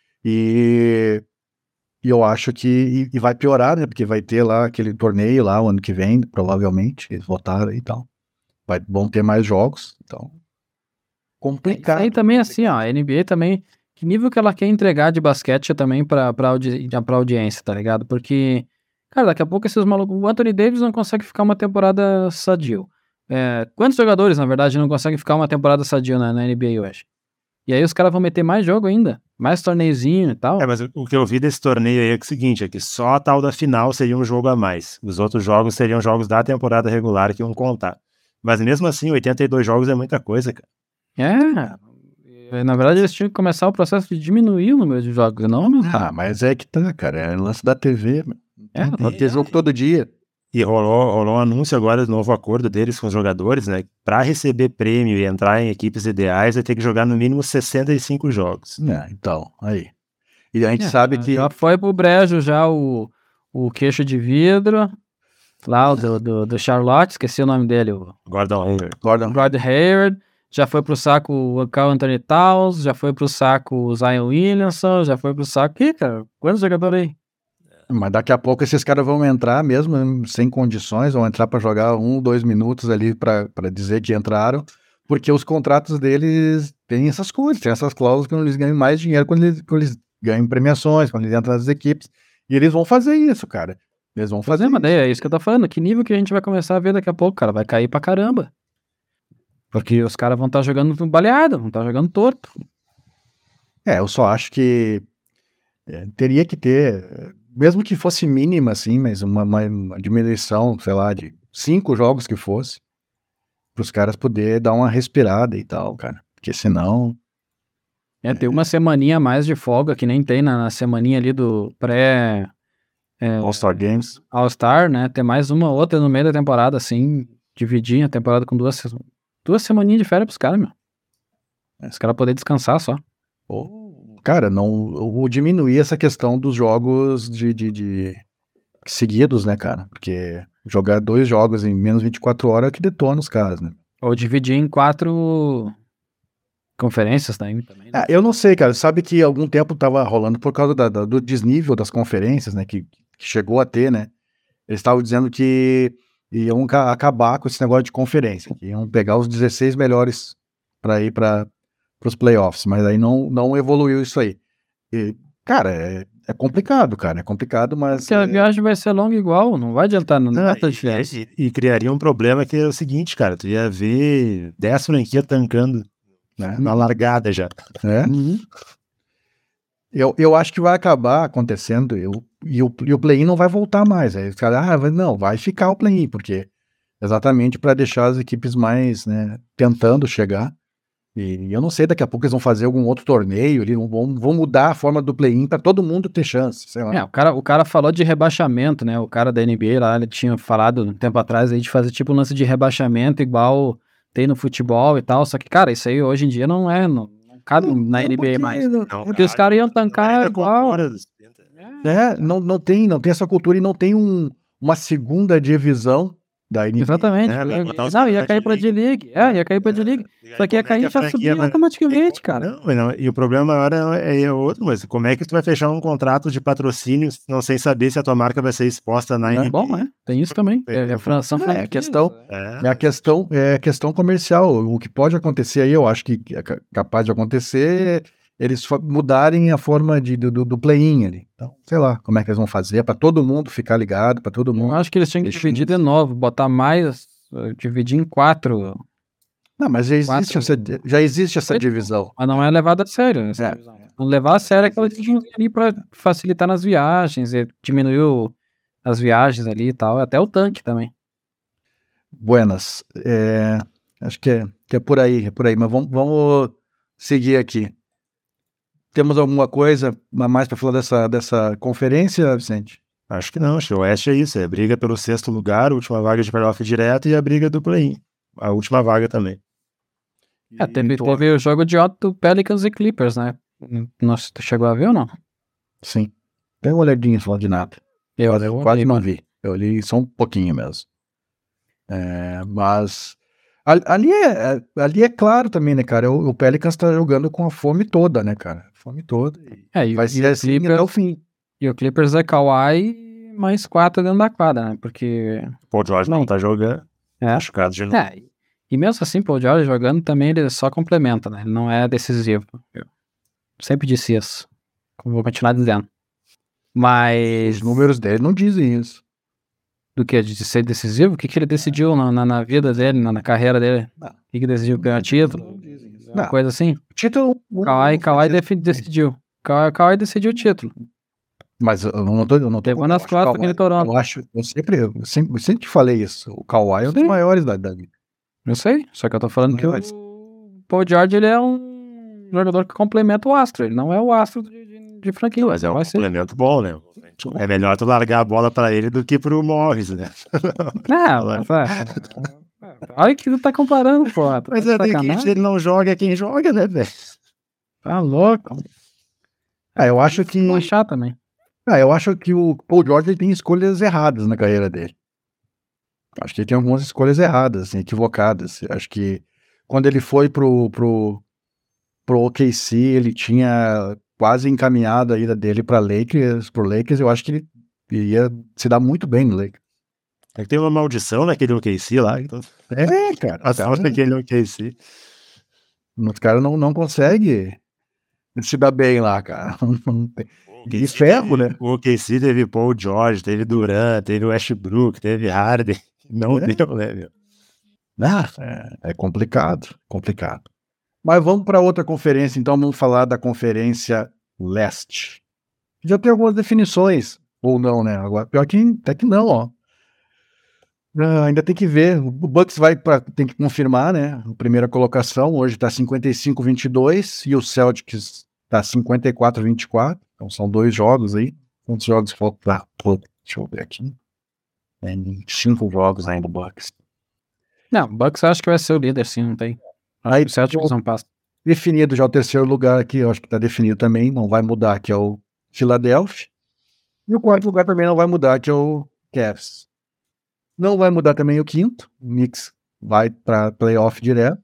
E, e eu acho que e, e vai piorar, né? Porque vai ter lá aquele torneio lá o ano que vem, provavelmente, eles votaram e tal. Vai, vão ter mais jogos, então. Isso Complicado. aí também, assim, ó, a N B A também, que nível que ela quer entregar de basquete também pra, pra, audi pra audiência, tá ligado? Porque, cara, daqui a pouco esses malucos, o Anthony Davis não consegue ficar uma temporada sadio. É, quantos jogadores, na verdade, não conseguem ficar uma temporada sadio na, na N B A hoje? E aí os caras vão meter mais jogo ainda, mais torneiozinho e tal. É, mas o- o que eu vi desse torneio aí é, que é o seguinte, é que só a tal da final seria um jogo a mais. Os outros jogos seriam jogos da temporada regular que iam contar. Mas mesmo assim, oitenta e dois jogos é muita coisa, cara. É, na verdade eles tinham que começar o processo de diminuir o número de jogos, não aumentar. Ah, mas é que tá, cara. É lance da T V. É, Tem que ter jogo todo dia. E rolou, rolou um anúncio agora do novo acordo deles com os jogadores, né? Para receber prêmio e entrar em equipes ideais, vai ter que jogar no mínimo sessenta e cinco jogos. É, então, aí. E a gente É, sabe já, que... já foi pro brejo já o, o queixo de vidro, lá o do, do, do Charlotte, esqueci o nome dele, o Gordon Hayward. Gordon, Gordon Hayward. Já foi pro saco o Karl Anthony Towns, já foi pro saco o Zion Williamson, já foi pro saco... Ih, cara, quantos jogadores aí? mas daqui a pouco esses caras vão entrar mesmo sem condições, vão entrar para jogar um, dois minutos ali para dizer que entraram, porque os contratos deles têm essas coisas, tem essas cláusulas que eles ganham mais dinheiro quando eles, quando eles ganham premiações, quando eles entram nas equipes, e eles vão fazer isso, cara. Eles vão fazer Fazer, mas isso. daí é isso que eu tô falando. Que nível que a gente vai começar a ver daqui a pouco, cara? Vai cair pra caramba. Porque os caras vão estar jogando baleado, vão estar jogando torto. É, eu só acho que é, teria que ter, mesmo que fosse mínima, assim, mas uma, uma, uma diminuição, sei lá, de cinco jogos que fosse, para os caras poderem dar uma respirada e tal, cara. Porque senão... É, tem uma semaninha a mais de folga, que nem tem na, na semaninha ali do pré... É, All-Star Games. All-Star, né? Ter mais uma outra no meio da temporada, assim, dividir a temporada com duas, duas semaninhas de férias pros caras, meu. Os caras poderem descansar só. Ou, cara, não, ou diminuir essa questão dos jogos de, de, de seguidos, né, cara? Porque jogar dois jogos em menos vinte e quatro horas é que detona os caras, né? Ou dividir em quatro conferências também. também né? Ah, eu não sei, cara. Sabe que algum tempo tava rolando por causa da, da- do desnível das conferências, né? Que, que chegou a ter, né? Eles estavam dizendo que iam ca- acabar com esse negócio de conferência, que iam pegar os dezesseis melhores para ir para os playoffs, mas aí não, não evoluiu isso aí. E, cara, é, é complicado, cara. É complicado, mas. Porque a é, viagem vai ser longa igual, não vai adiantar nada Ah, de diferença. e, e- e criaria um problema que é o seguinte, cara, tu ia ver dez franquias tancando, né, na largada já. é. Uhum. Eu, eu acho que vai acabar acontecendo eu, e o, e o play-in não vai voltar mais. Aí os caras, ah, vai- não, vai ficar o play-in, porque exatamente para deixar as equipes mais, né, tentando chegar. E eu não sei, daqui a pouco eles vão fazer algum outro torneio, eles vão, vão mudar a forma do play-in para todo mundo ter chance, sei lá. É, o cara, o cara falou de rebaixamento, né? O cara da N B A lá, ele tinha falado um tempo atrás aí de fazer tipo um lance de rebaixamento igual tem no futebol e tal. Só que, cara, isso aí hoje em dia não é, não, não cabe na N B A mais. Não, Porque os caras iam tancar igual. é, não, não, tem, não tem essa cultura e não tem um, uma segunda divisão da N B A. Exatamente. É, vai botar os Não, ia caras cair de pra D-League. É, ia cair pra D-League. Só que ia cair e já subia automaticamente, cara. Não, mas não, e o problema maior é, é outro, mas como é que tu vai fechar um contrato de patrocínio não sem saber se a tua marca vai ser exposta na É N B A? Bom, é. Tem isso também. É, é, Fran- são É, a franquias, questão, É. é a questão, é a questão comercial. O que pode acontecer aí, eu acho que é ca- capaz de acontecer, é eles fa- mudarem a forma de, do, do do play-in ali. Então, sei lá, como é que eles vão fazer para todo mundo ficar ligado, para todo Eu mundo. acho que eles tinham que Deixa dividir de isso. novo, botar mais, eh, dividir em quatro. Não, mas já existe, Quatro- essa, já existe essa Oito. divisão. Mas não é levado a sério. Essa É. divisão. Não levar a sério é aquela divisão ali pra facilitar nas viagens, e diminuir o- as viagens ali e tal, até o tanque também. Buenas. É, acho que é, que é por aí, é por aí. Mas vamos, vamos seguir aqui. Temos alguma coisa a mais para falar dessa, dessa conferência, Vicente? Acho que não, acho que o Oeste é isso, é briga pelo sexto lugar, última vaga de playoff direto e a briga do play-in, a última vaga também. É, teve, E tu- teve o jogo de Otto, Pelicans e Clippers, né? Nossa, tu chegou a ver ou não? Sim. Dei uma olhadinha só de nada. Eu, Quase, eu quase olhei, não vi. Eu li só um pouquinho mesmo. É, mas ali ali é, ali é claro também, né, cara? O, o Pelicans tá jogando com a fome toda, né, cara? Fome toda. E É, e, vai e ser o assim Clippers, até o fim. e o Clippers é Kawhi mais quatro dentro da quadra, né? Porque. Paul George não tá jogando, É, machucado de novo. é, e mesmo assim, Paul George jogando também ele só complementa, né? Ele não é decisivo. Eu sempre disse isso. Vou continuar dizendo. Mas. Os números dele não dizem isso. Do que? De ser decisivo? O que, que ele decidiu na, na, na vida dele, na, na carreira dele? Não. O que, que decidiu? Ganhar título? Não dizem isso. Uma Não. coisa assim? Título. Kawhi, Kawhi defi- decidiu. Kawhi, Kawhi decidiu o título. Mas eu não tô. Eu não tô Levou nas eu acho costas Kawhi- aquele Toronto. Eu acho. Eu sempre, eu sempre, eu sempre te falei isso. O Kawhi é um dos Sim. maiores da, da liga. Eu sei, só que eu tô falando que Mas- o Paul George, ele é um jogador que complementa o astro. Ele não é o astro de, de, de franquia. Mas é um vai ser. complemento bom, né? É melhor tu largar a bola pra ele do que pro Morris, né? Não, mas, é, olha que tu tá comparando, pô. Tá Mas de é que sacanagem? ele não joga, é quem joga, né, velho? Tá louco. Ah, eu acho que. Não é chato também. Ah, eu acho que o Paul George ele tem escolhas erradas na carreira dele. Acho que ele tem algumas escolhas erradas, assim, equivocadas. Acho que quando ele foi pro, pro, pro O K C, ele tinha quase encaminhado a ida dele para Lakers, pro Lakers. Eu acho que ele ia se dar muito bem no Lakers. É que tem uma maldição naquele O K C lá. Então... É, cara. Até naquele O K C. Os caras não, não conseguem se dar bem lá, cara. Não tem. E ferro, né? O O K C teve Paul George, teve Durant, teve Westbrook, teve Harden. Não É. deu, né, meu? Ah, é, é complicado, complicado. Mas vamos para outra conferência, então vamos falar da Conferência Leste. Já tem algumas definições, ou não, né? Agora, pior que até que não, ó. Ah, ainda tem que ver. O Bucks vai para tem que confirmar, né? A primeira colocação hoje está cinquenta e cinco a vinte e dois e o Celtics está cinquenta e quatro a vinte e quatro. Então são dois jogos aí. Quantos jogos faltam? Ah, pô, deixa eu ver aqui. Tem cinco jogos ainda o Bucks. Não, o Bucks eu acho que vai ser o líder, sim, não tem. Aí O Celtics não passa. definido já o terceiro lugar aqui, eu acho que está definido também, não vai mudar, que é o Philadelphia. E o quarto lugar também não vai mudar, que é o Cavs. Não vai mudar também o quinto, o Knicks vai para playoff direto.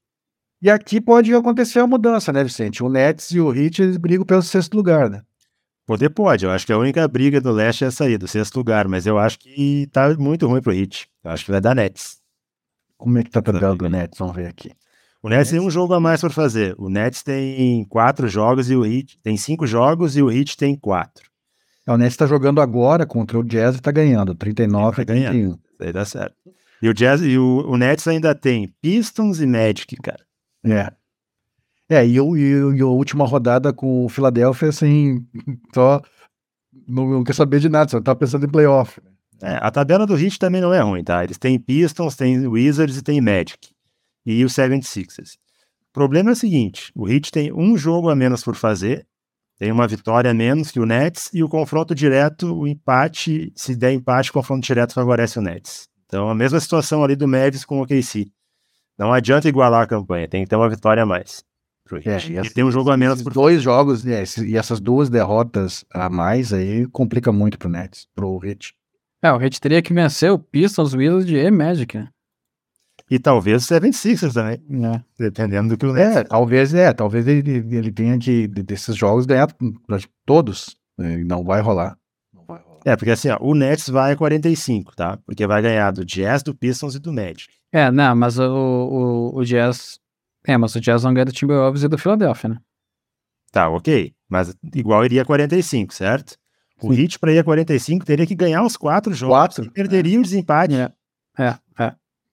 E aqui pode acontecer a mudança, né, Vicente? O Nets e o Heat eles brigam pelo sexto lugar, né? Poder pode, eu acho que a única briga do leste é sair do sexto lugar, mas eu acho que tá muito ruim pro Heat. Eu acho que vai dar Nets. Como é que tá a tabela do Nets? Vamos ver aqui. O Nets tem um jogo a mais por fazer. O Nets tem quatro jogos e o Heat tem cinco jogos e o Heat tem quatro. O Nets está jogando agora contra o Jazz e tá ganhando, trinta e nove a trinta e um. Isso aí dá certo. E o Jazz e o, o Nets ainda tem Pistons e Magic, cara. É. É, e, o, e, o- e a última rodada com o Philadelphia, assim, só não, não quer saber de nada, só tá pensando em playoff. Né? É, a tabela do Heat também não é ruim, tá? Eles têm Pistons, têm Wizards e tem Magic. E o setenta e seis ers. O problema é o seguinte, o Heat tem um jogo a menos por fazer, tem uma vitória a menos que o Nets, e o confronto direto, o empate, se der empate, o confronto direto favorece o Nets. Então, a mesma situação ali do Mavis com o O K C. Não adianta igualar a campanha, tem que ter uma vitória a mais. Pro É, Heat. e E essa- tem um jogo a menos por Dois jogos, né, esses- e essas duas derrotas a mais aí complica muito pro Nets, pro Heat. É, o Heat teria que vencer o Pistons, Wizards e Magic, né? E talvez o setenta e seis ers também, É. dependendo do que o Nets. É, talvez é, talvez ele, ele tenha que, de- desses jogos, ganhar todos. Né, não vai rolar. Não vai rolar. É, porque assim, ó, o Nets vai a quarenta e cinco, tá? Porque vai ganhar do Jazz, do Pistons e do Magic. É, não, mas o, o, o Jazz... É, mas o Jazz não ganha do Timberwolves e do Philadelphia, né? Tá, ok. Mas igual iria a quarenta e cinco, certo? O Sim. Heat para ir a quarenta e cinco teria que ganhar os quatro jogos. Quatro? E perderia o desempate. É, é, é.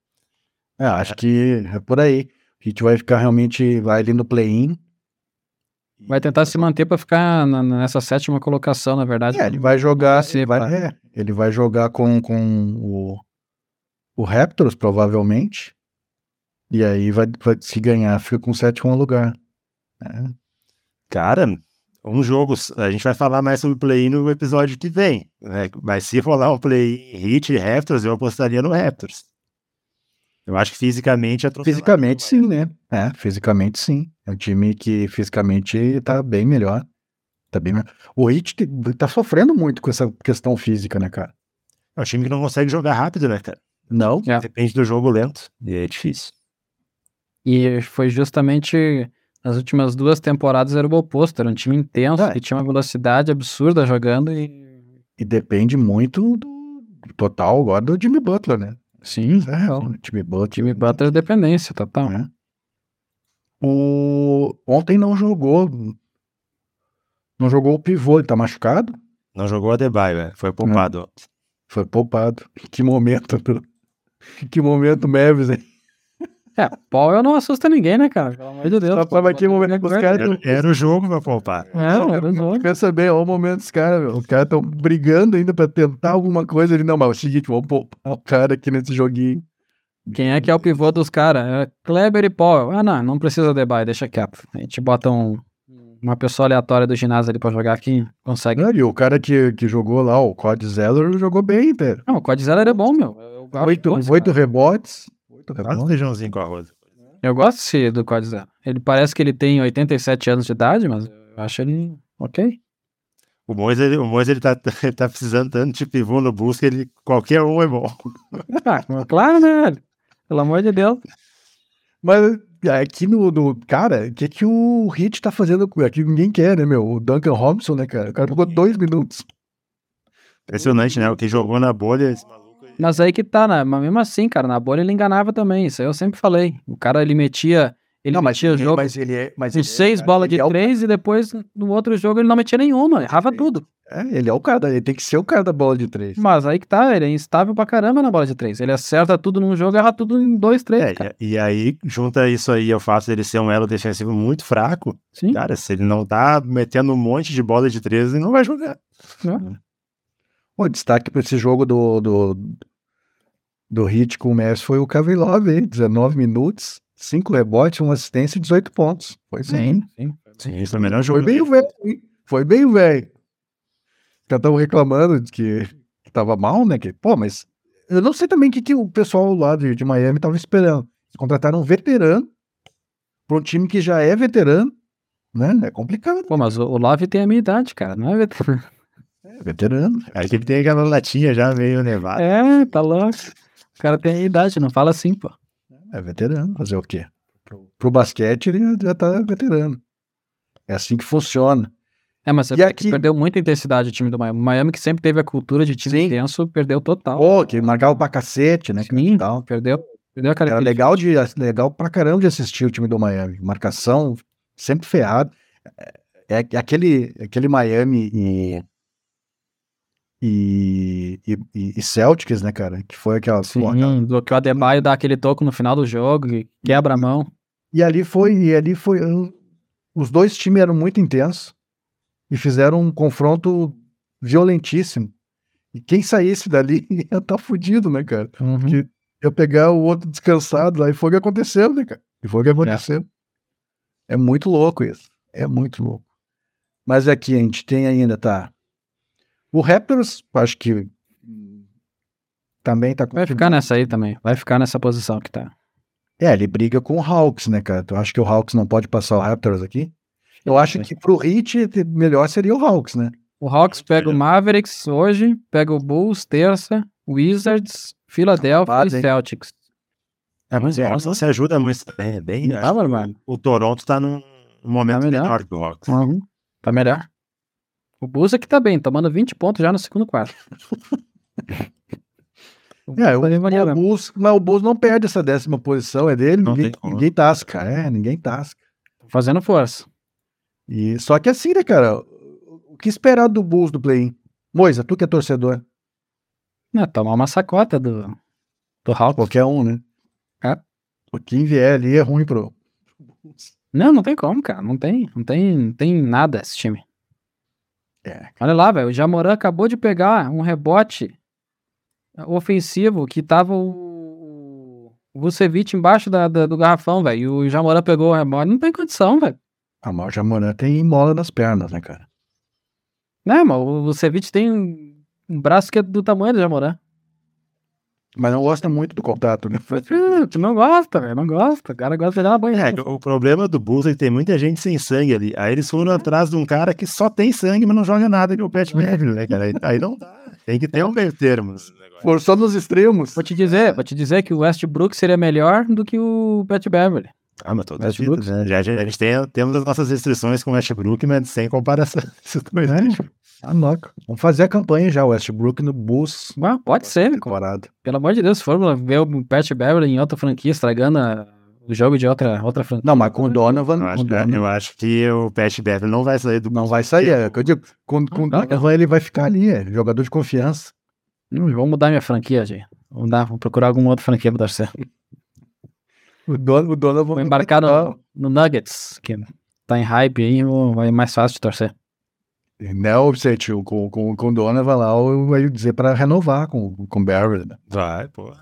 É, acho que é por aí. O Heat vai ficar realmente, vai ali no play-in. Vai tentar se manter pra ficar na- nessa sétima colocação, na verdade. É, ele vai jogar, Sim, ele vai, pá. é, ele vai jogar com, com o, o Raptors, provavelmente. E aí vai, vai se ganhar, fica com o sétimo lugar. É. Cara, um jogo. A gente vai falar mais sobre o play-in no episódio que vem. Né? Mas se rolar um play-in Heat e Raptors, eu apostaria no Raptors. Eu acho que fisicamente é Fisicamente sim, né? É, fisicamente sim. É um time que fisicamente tá bem melhor. Tá bem melhor. O Heat te- tá sofrendo muito com essa questão física, né, cara? É um time que não consegue jogar rápido, né, cara? Não? É. Depende do jogo lento. E é difícil. E foi justamente nas últimas duas temporadas era o oposto, era um time intenso, É. que tinha uma velocidade absurda jogando e... E depende muito do, do total agora do Jimmy Butler, né? Sim, Isso é real. né? Jimmy Butler. Jimmy Butler dependência total. né? O... Ontem não jogou. Não jogou o pivô, ele tá machucado? Não jogou a Adebayo, é. Foi poupado. ontem. Foi poupado. Que momento. Que momento, Mavis, hein? É, Paul não assusta ninguém, né, cara? Pelo amor de Deus. Rapaz, mas que momento os caras Era, era o jogo pra poupar. É, era um jogo. Pensa bem, olha o momento dos caras, meu. Os caras estão brigando ainda pra tentar alguma coisa. Ele, não, mas é o seguinte, vamos poupar o cara aqui nesse joguinho. Quem é que é o pivô dos caras? É Kleber e Paul. Ah, não, não precisa de bye, deixa quieto. A gente bota um, uma pessoa aleatória do ginásio ali pra jogar que consegue. Não, e o cara que, que jogou lá, o Cody Zeller, jogou bem, velho. Não, o Codzeller é bom, meu. Eu gosto Oito, desse oito cara. rebotes. Oito Faz um rebotes. feijãozinho com arroz. Eu gosto desse- do Codzeller. Ele parece que ele tem oitenta e sete anos de idade, mas eu acho ele ok. O Mois, ele, o Mois, ele tá, ele tá precisando tanto de pivô no Bulls que ele, qualquer um é bom. Ah, claro, né, velho? Pelo amor de Deus. Mas aqui no, no cara, o que, que o Hit tá fazendo? com- Aqui ninguém quer, né, meu? O Duncan Robinson, né, cara? O cara jogou dois minutos. Impressionante, né? O que jogou na bolha, esse maluco aí. Mas aí que tá, né? Mas mesmo assim, cara, na bolha ele enganava também. Isso aí eu sempre falei. O cara, ele metia... Ele metia o jogo mas ele é. Mas de ele é, seis cara, bolas de ele é o- três e depois no outro jogo ele não metia nenhuma. Errava tudo. É, ele é o cara, ele tem que ser o cara da bola de três. Mas aí que tá, ele é instável pra caramba na bola de três. Ele acerta tudo num jogo e erra tudo em dois, três, É, cara. e, e aí, junta isso aí ao fato dele ser um elo defensivo muito fraco. Sim. Cara, se ele não tá metendo um monte de bola de três, ele não vai jogar. né? Pô, destaque pra esse jogo do, do, do Hit com o Messi foi o Kevin Love, hein? dezenove minutos, cinco rebotes, uma assistência e dezoito pontos. Foi bem. Sim. Sim, esse foi o melhor jogo. Foi bem o velho, hein? Foi bem o velho. Já estavam reclamando de que, que tava mal, né? Que, pô, mas eu não sei também o que, que o pessoal lá de, de Miami tava esperando. Eles contrataram um veterano para um time que já é veterano, né? É complicado. Pô, mas o o Love tem a minha idade, cara. Não é veterano. É veterano. Aí que ele tem aquela latinha já meio nevada. É, tá louco. O cara tem a idade, não fala assim, pô. É veterano. Fazer o quê? Pro, pro basquete ele já tá veterano. É assim que funciona. É, mas você E aqui- perdeu muita intensidade o time do Miami. O Miami, que sempre teve a cultura de time Sim. intenso, perdeu total. Pô, que marcava pra cacete, né? cara, Sim, e tal. perdeu, perdeu a Era característica. legal, de, legal pra caramba de assistir o time do Miami. Marcação sempre ferrado. É, é aquele, aquele Miami e, e, e, e Celtics, né, cara? Que foi aquela... Sim, pô, aquela- do que o Adebayo dá aquele toco no final do jogo e quebra a mão. E ali foi... E ali foi uh, os dois times eram muito intensos e fizeram um confronto violentíssimo. E quem saísse dali ia estar fudido, né, cara? Uhum. Que ia pegar o outro descansado lá e foi o que aconteceu, né, cara? E foi o que aconteceu. É muito louco isso. É muito louco. Mas aqui a gente tem ainda, tá? O Raptors, acho que hum, também tá com. Vai ficar nessa aí também. Vai ficar nessa posição que tá. É, ele briga com o Hawks, né, cara? Tu acha que o Hawks não pode passar o Raptors aqui? Eu acho que pro Heat melhor seria o Hawks, né? O Hawks pega o Mavericks hoje, pega o Bulls terça, Wizards, Philadelphia Rapaz, e hein? Celtics. É, mas É, nossa, você ajuda muito. É, bem. Tá, acho que mano. o Toronto tá num momento Tá melhor. melhor que o Hawks. Uhum. Tá melhor. O Bulls aqui tá bem, tomando vinte pontos já no segundo quarto. É, o, Tá bem variado o mesmo. Bulls, mas o Bulls não perde essa décima posição, é dele, Não ninguém, tem como. ninguém tasca, é, ninguém tasca. Fazendo força. E, só que assim, né, cara, o que esperar do Bulls do play-in? Moisa, tu que é torcedor, Não, tomar uma sacota do, do Hawks. qualquer um, né? É. O quem vier ali é ruim pro... Não, não tem como, cara. Não tem, não tem, não tem nada esse time. É. Olha lá, velho. O Jamoran acabou de pegar um rebote ofensivo que tava o, o Vucevic embaixo da, da- do garrafão, velho. E o Jamoran pegou o rebote. Não tem condição, velho. A Mal Jamoran tem mola nas pernas, né, cara? Né, mano? O Vucevic tem um, um braço que é do tamanho do Jamoran. Mas não gosta muito do contato, né? Ah, Tu não gosta, velho. Não gosta. O cara gosta de dar uma banha. É, o problema do Bulls é que tem muita gente sem sangue ali. Aí eles foram atrás de um cara que só tem sangue, mas não joga nada, que é o Pat Beverly, né, cara? Aí, aí não dá. Tem que ter um meio termo. nesse negócio. Forçou nos extremos. Vou te dizer, vou te dizer que o Westbrook seria melhor do que o Pat Beverly. Ah, mas toda Westbrook. vida, né? Já, já- a gente tem, temos as nossas restrições com o Westbrook, mas sem comparação. Esses dois, né? Ah, louco. Vamos fazer a campanha já, o Westbrook no Bulls. Ah, pode ser, Temporada. pelo amor de Deus, se for ver o Pat Beverly em outra franquia, estragando a- o jogo de outra, outra franquia. Não, mas com o Donovan, Eu com acho, o Donovan eu acho que o Pat Beverly não vai sair do não vai sair. É o que eu digo, com, com o Não, Donovan ele vai ficar ali, é jogador de confiança. Hum, vamos mudar minha franquia, gente. Vamos, dar, vamos procurar alguma outra franquia pra torcer. O, Don, o Donovan Vou embarcar no, no Nuggets, que tá em hype aí, vou- vai mais fácil de torcer. Não, Vicente, o- com, com, com o Donovan lá, eu vai dizer pra renovar com, com o Beverly. Né? Vai, pô.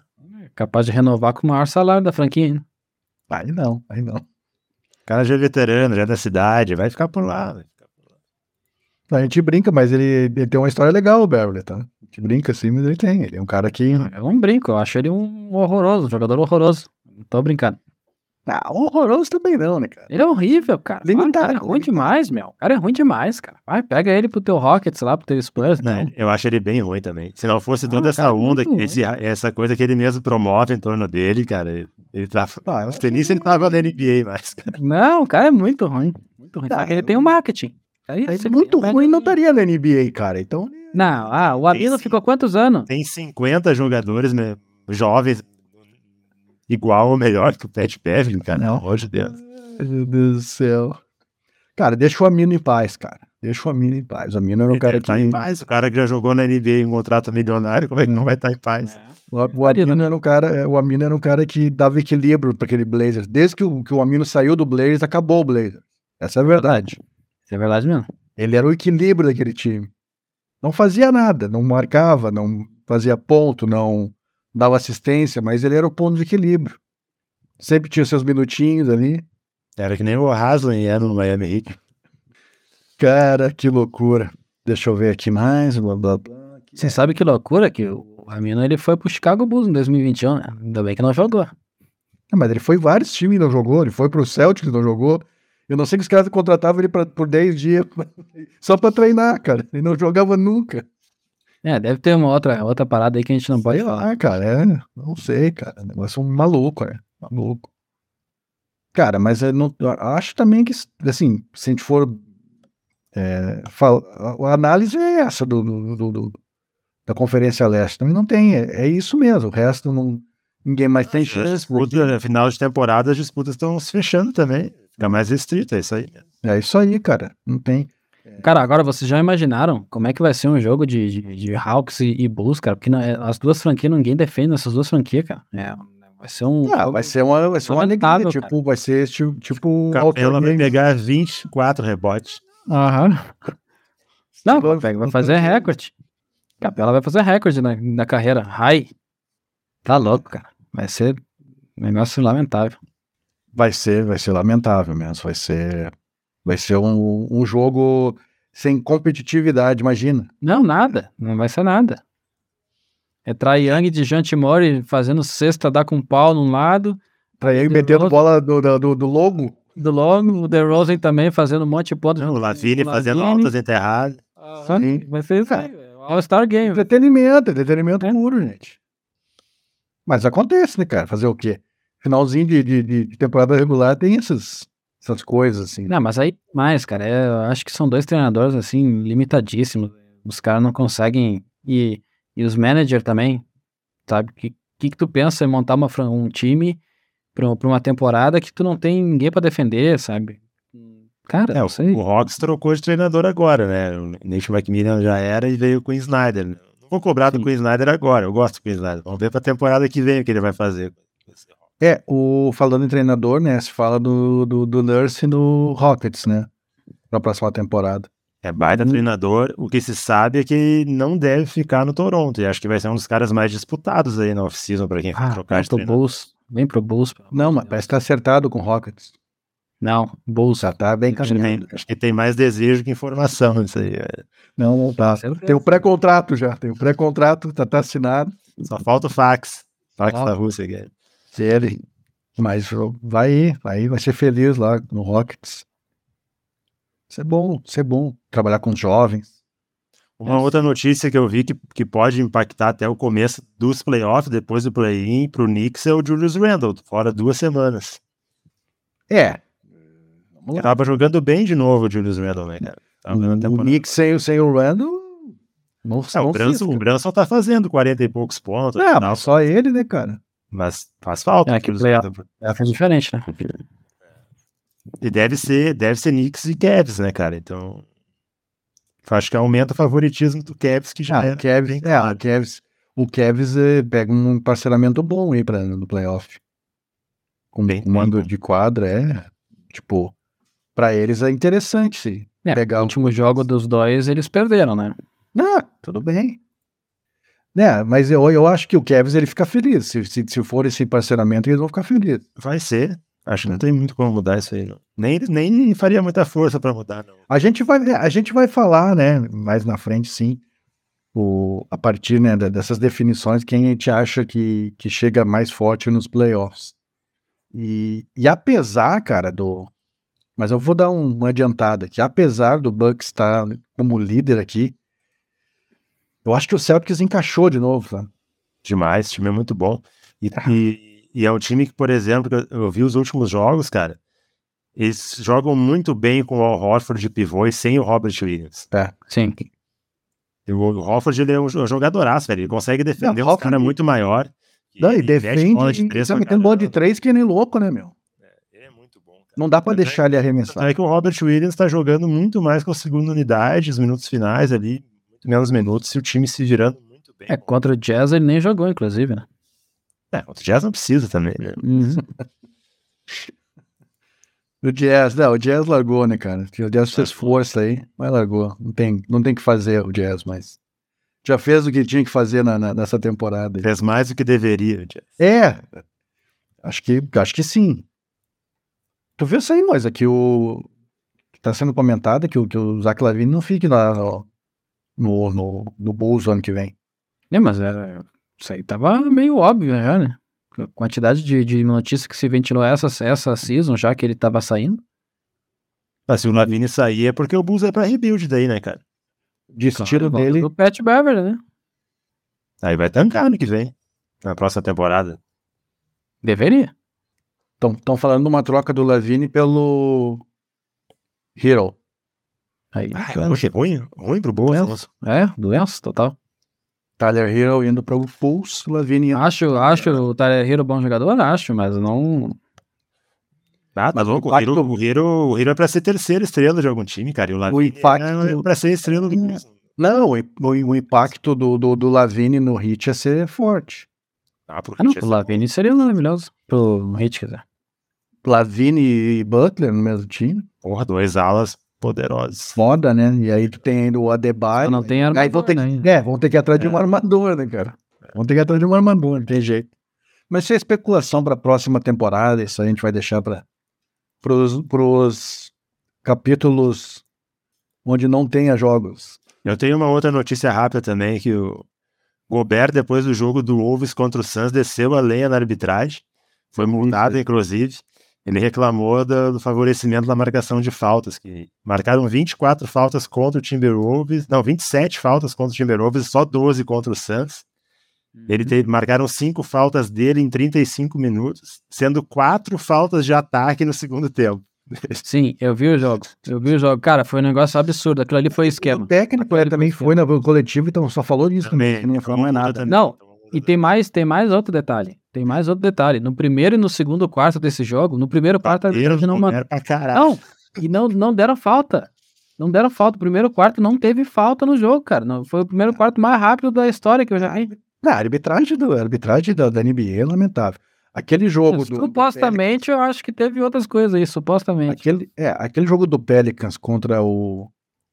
capaz de renovar com o maior salário da franquia, hein? Aí não, aí não. O cara já é veterano, já é da cidade, vai ficar por lá. Vai ficar por lá. A gente brinca, mas ele, ele tem uma história legal, o Beverly, tá? A gente brinca assim, mas ele tem. Ele é um cara que... Eu não brinco, eu acho ele um horroroso, um jogador horroroso. Não tô brincando. Ah, horroroso também não, né, cara? Ele é horrível, cara. Limitado, Ah, cara é ruim limitado. demais, meu. O cara é ruim demais, cara. Vai, pega ele pro teu Rockets lá, pro teu Spurs. Não, Não. eu acho ele bem ruim também. Se não fosse toda Ah, essa cara, onda, muito esse- essa coisa que ele mesmo promove em torno dele, cara, ele, ele tá. Ah, eu Os tenis ele tava na N B A mais, cara. Não, o cara é muito ruim. Muito ruim. Tá, Só que ele eu- tem o marketing. Aí, Ele você muito pega- ruim não estaria na N B A, cara. Então, Não, ah, o Abilo sim. ficou quantos anos? Tem cinquenta jogadores né, jovens igual ou melhor que o Pat Beverly, cara. Não. Pelo amor de Deus. meu Deus do céu. Cara, deixa o Amino em paz, cara. Deixa o Amino em paz. O Amino era um Ele cara deve que... tá em paz. O cara que já jogou na N B A em um contrato milionário, como é que não vai estar em paz? O, o Amino era um cara, o Amino era um cara que dava equilíbrio para aquele Blazers. Desde que o, que o Amino saiu do Blazers, acabou o Blazers. Essa é a verdade. Isso é verdade mesmo. Ele era o equilíbrio daquele time. Não fazia nada, não marcava, não fazia ponto, não dava assistência, mas ele era o ponto de equilíbrio. Sempre tinha seus minutinhos ali. Era que nem o Haslem era no Miami Heat. Cara, que loucura. Deixa eu ver aqui mais, blá blá blá. Você sabe que loucura que o Amino ele foi pro Chicago Bulls em dois mil e vinte e um, né? Ainda bem que não jogou. Ah, mas ele foi vários times e não jogou, ele foi pro Celtics e não jogou. Eu não sei que os caras contratavam ele pra, por dez dias só pra treinar, cara. Ele não jogava nunca. É, deve ter uma outra, outra parada aí que a gente não pode Sei falar. lá, cara, é, não sei, cara. Negócio maluco, é. Maluco. Cara, mas eu, não, eu acho também que, assim, se a gente for. É, fal- a, a análise é essa do, do- do- do- da Conferência Leste. Também não tem, é, é isso mesmo. O resto não. Ninguém mais tem chance. Disputa, final de temporada, as disputas estão se fechando também. Fica mais restrito, é isso aí. É isso aí, cara. Não tem. Cara, agora vocês já imaginaram como é que vai ser um jogo de, de, de Hawks e, e Bulls, cara? Porque não- é- as duas franquias, ninguém defende essas duas franquias, cara. É, vai ser um. Ah, vai ser uma, vai ser uma alegria. lamentável, Tipo, vai ser tipo, tipo um Capela vai All-Star Game. pegar vinte e quatro rebotes. Aham. Não, vai, vai fazer recorde. Capela vai fazer recorde na, na carreira. High. Tá louco, cara. Vai ser um negócio lamentável. Vai ser, vai ser lamentável mesmo. Vai ser, vai ser um, um jogo sem competitividade, imagina. Não, nada. Não vai ser nada. É Trae Young de Jante Mori fazendo cesta, dar com pau num lado. Pra ele The metendo Rose- bola do, do, do- do logo. Do longo, o DeRozan também fazendo um monte de pontos. O Lavine fazendo altas enterradas. Só- Vai ser isso aí. velho. All-Star Game. Entretenimento, entretenimento É. puro, gente. Mas acontece, né, cara? Fazer o quê? Finalzinho de, de, de- de temporada regular tem essas, essas coisas, assim. Não, mas aí mais, cara. é, eu acho que são dois treinadores, assim, limitadíssimos. Os caras não conseguem. E, e os managers também, sabe? O que, que, que tu pensa em montar uma, fran- um time pra, pra uma temporada que tu não tem ninguém pra defender, sabe? Cara, É, não o, sei. o Hawks trocou de treinador agora, né? O Nate McMillan já era e veio com o Snyder. Não vou cobrar do Sim. Queen Snyder agora, eu gosto do Queen Snyder. Vamos ver pra temporada que vem o que ele vai fazer. É, o, falando em treinador, né? Se fala do, do, do Nurse no Rockets, né? Pra próxima temporada. É baita Hum. treinador. O que se sabe é que não deve ficar no Toronto. E acho que vai ser um dos caras mais disputados aí na off-season pra quem for Ah, trocar vem de pro treinador. Bulls. Vem pro Bulls. pelo Não, amor mas de parece que tá acertado com o Rockets. Deus. Não, Bulls. Já tá bem Acho que, caminhado. tem, acho que tem mais desejo que informação isso aí. é. Não, não tá. Certeza. Tem o pré-contrato já. Tem o pré-contrato, tá, tá assinado. Só falta o fax. Fax Ó. da Rússia. aqui. Ele. Mas vai ir, vai ir, vai ser feliz lá no Rockets. Isso é bom, isso é bom. Trabalhar com os jovens. Uma outra notícia que eu vi que, que pode impactar até o começo dos playoffs, depois do play-in, pro Knicks é o Julius Randle, fora duas semanas. É. Vamos lá. Tava jogando bem de novo o Julius Randle, né, cara? Tava jogando a O, o temporada. Knicks sem, o- sem o Randall. Não, É, não o, Branson, cisca. o Branson tá fazendo quarenta e poucos pontos, e Não, tal, mas só ele, né, cara? mas faz falta. É, o que Julius playoff. Randle. É diferente, né? E deve ser, deve ser Knicks e Cavs, né, cara? Então, acho que aumenta o favoritismo do Cavs, que já Ah, era o Cavs, bem é, claro. o Cavs, o Cavs eh, pega um parcelamento bom aí pra, no playoff. Com Bem- com mando bem bom. de quadra, é, tipo, pra eles é interessante se É, pegar o último jogo dos dois eles perderam, né? Ah, tudo bem. né, mas eu, eu acho que o Cavs ele fica feliz. Se, se, se for esse parcelamento, eles vão ficar felizes. Vai ser. Acho que não tem muito como mudar isso aí, não. Nem, nem faria muita força pra mudar, não. A gente vai, a gente vai falar, né, mais na frente, sim, o, a partir, né, dessas definições, quem a gente acha que, que chega mais forte nos playoffs. E, e apesar, cara, do... Mas eu vou dar um, uma adiantada aqui. Apesar do Bucks estar como líder aqui, eu acho que o Celtics encaixou de novo, sabe? Demais, o time é muito bom. E, e, e é um time que, por exemplo, que eu vi os últimos jogos, cara, eles jogam muito bem com o Al Horford de pivô e sem o Robert Williams. É. Sim. O, o Horford, ele é um jogadoraço, velho. Ele consegue defender Não, um cara muito maior. Não, e ele defende, bola de três tá metendo bola de três que nem louco, né, meu? Ele é muito bom, cara. Não dá pra Tanto deixar é, ele arremessar. É que o Robert Williams tá jogando muito mais com a segunda unidade, os minutos finais ali, muito menos minutos, e o time se virando muito bem. É, contra o Jazz ele nem jogou, inclusive, né? É, o Jazz não precisa também, né? Uhum. O Jazz, não, o Jazz largou, né, cara? O Jazz fez força aí, mas largou. Não tem, não tem que fazer o Jazz, mas já fez o que tinha que fazer na, na, nessa temporada. Aí. Fez mais do que deveria, o Jazz. É, acho que, acho que sim. Tu viu isso aí, Moisa, que o que tá sendo comentado que o, que o Zach LaVine não fique lá no, no, no, no Bulls ano que vem. É, mas era, isso aí tava meio óbvio já, né? A quantidade de, de notícias que se ventilou essa, essa season, já que ele tava saindo. Mas se o LaVine sair é porque o Bulls é pra rebuild daí, né, cara? De estilo Claro, dele. do Pat Beverly, né? Aí vai tancar ano que vem, na próxima temporada. Deveria. Estão falando de uma troca do LaVine pelo Hero. Aí, Ah, claro. poxa, ruim, ruim pro Bulls. Doença. É, doença total. Tyler Hero indo para o Bulls, LaVine indo. Acho, acho o Tyler Hero bom jogador, acho, mas não. Ah, tá Mas o louco. O impacto- Hero, o, Hero, o Hero é pra ser terceira estrela de algum time, cara. E o LaVine impacto- é pra ser estrela do Bulls. Não, o, o- o impacto do, do, do LaVine no Heat ia ser forte. Ah, pro Ah, não, Heat, pro Lavine seria maravilhoso. Pro Hit, quer dizer. LaVine e Butler no mesmo time. Porra, dois alas poderosos. Foda, né? E aí tu tem ainda o Adebayo. Só não tem Aí vão armador, ter, né? que, é, vão ter que ir atrás de um armador, né, cara? Vão ter que ir atrás de um armador, não tem jeito. Mas isso é especulação para a próxima temporada. Isso a gente vai deixar para os capítulos onde não tenha jogos. Eu tenho uma outra notícia rápida também, que o Gobert, depois do jogo do Wolves contra o Suns, desceu a lenha na arbitragem. Foi multado, inclusive. Ele reclamou do, do favorecimento da marcação de faltas, que marcaram vinte e quatro faltas contra o Timberwolves, não, vinte e sete faltas contra o Timberwolves, só doze contra o Suns. Ele teve, marcaram cinco faltas dele em trinta e cinco minutos, sendo quatro faltas de ataque no segundo tempo. Sim, eu vi o jogo. Eu vi o jogo. Cara, foi um negócio absurdo. Aquilo ali foi esquema. O técnico ele também foi no coletivo, então só falou disso também. Também, Não ia falar mais nada. também. Não, e tem mais, tem mais outro detalhe. Tem mais outro detalhe. No primeiro e no segundo quarto desse jogo, no primeiro quarto a arbitragem não mandou. Pra caralho. Não, e não, não deram falta. Não deram falta. O primeiro quarto não teve falta no jogo, cara. Não, foi o primeiro quarto mais rápido da história que eu já vi. Não, a arbitragem, do, a arbitragem da, da N B A é lamentável. Aquele jogo do. Supostamente, eu acho que teve outras coisas aí, supostamente. Aquele, é, aquele jogo do Pelicans contra o,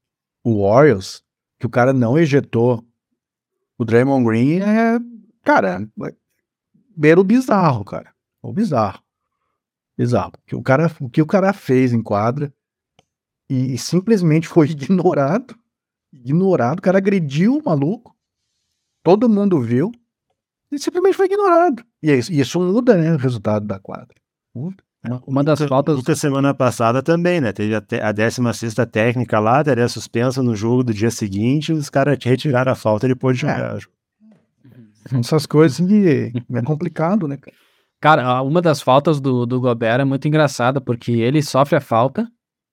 o Warriors, que o cara não ejetou o Draymond Green, é, cara, é beira o bizarro, cara. O bizarro. Bizarro. O que o cara, o que o cara fez em quadra e, e simplesmente foi ignorado. Ignorado. O cara agrediu o maluco. Todo mundo viu. E simplesmente foi ignorado. E isso, isso muda, né, o resultado da quadra. Muda. Uma, uma das faltas. Luca semana passada também, né? Teve a, te, a décima sexta técnica lá, teria suspensa no jogo do dia seguinte, os caras retiraram a falta e ele pôde jogar. É. Essas coisas que é complicado, né, cara? Cara, uma das faltas do, do Gobert é muito engraçada, porque ele sofre a falta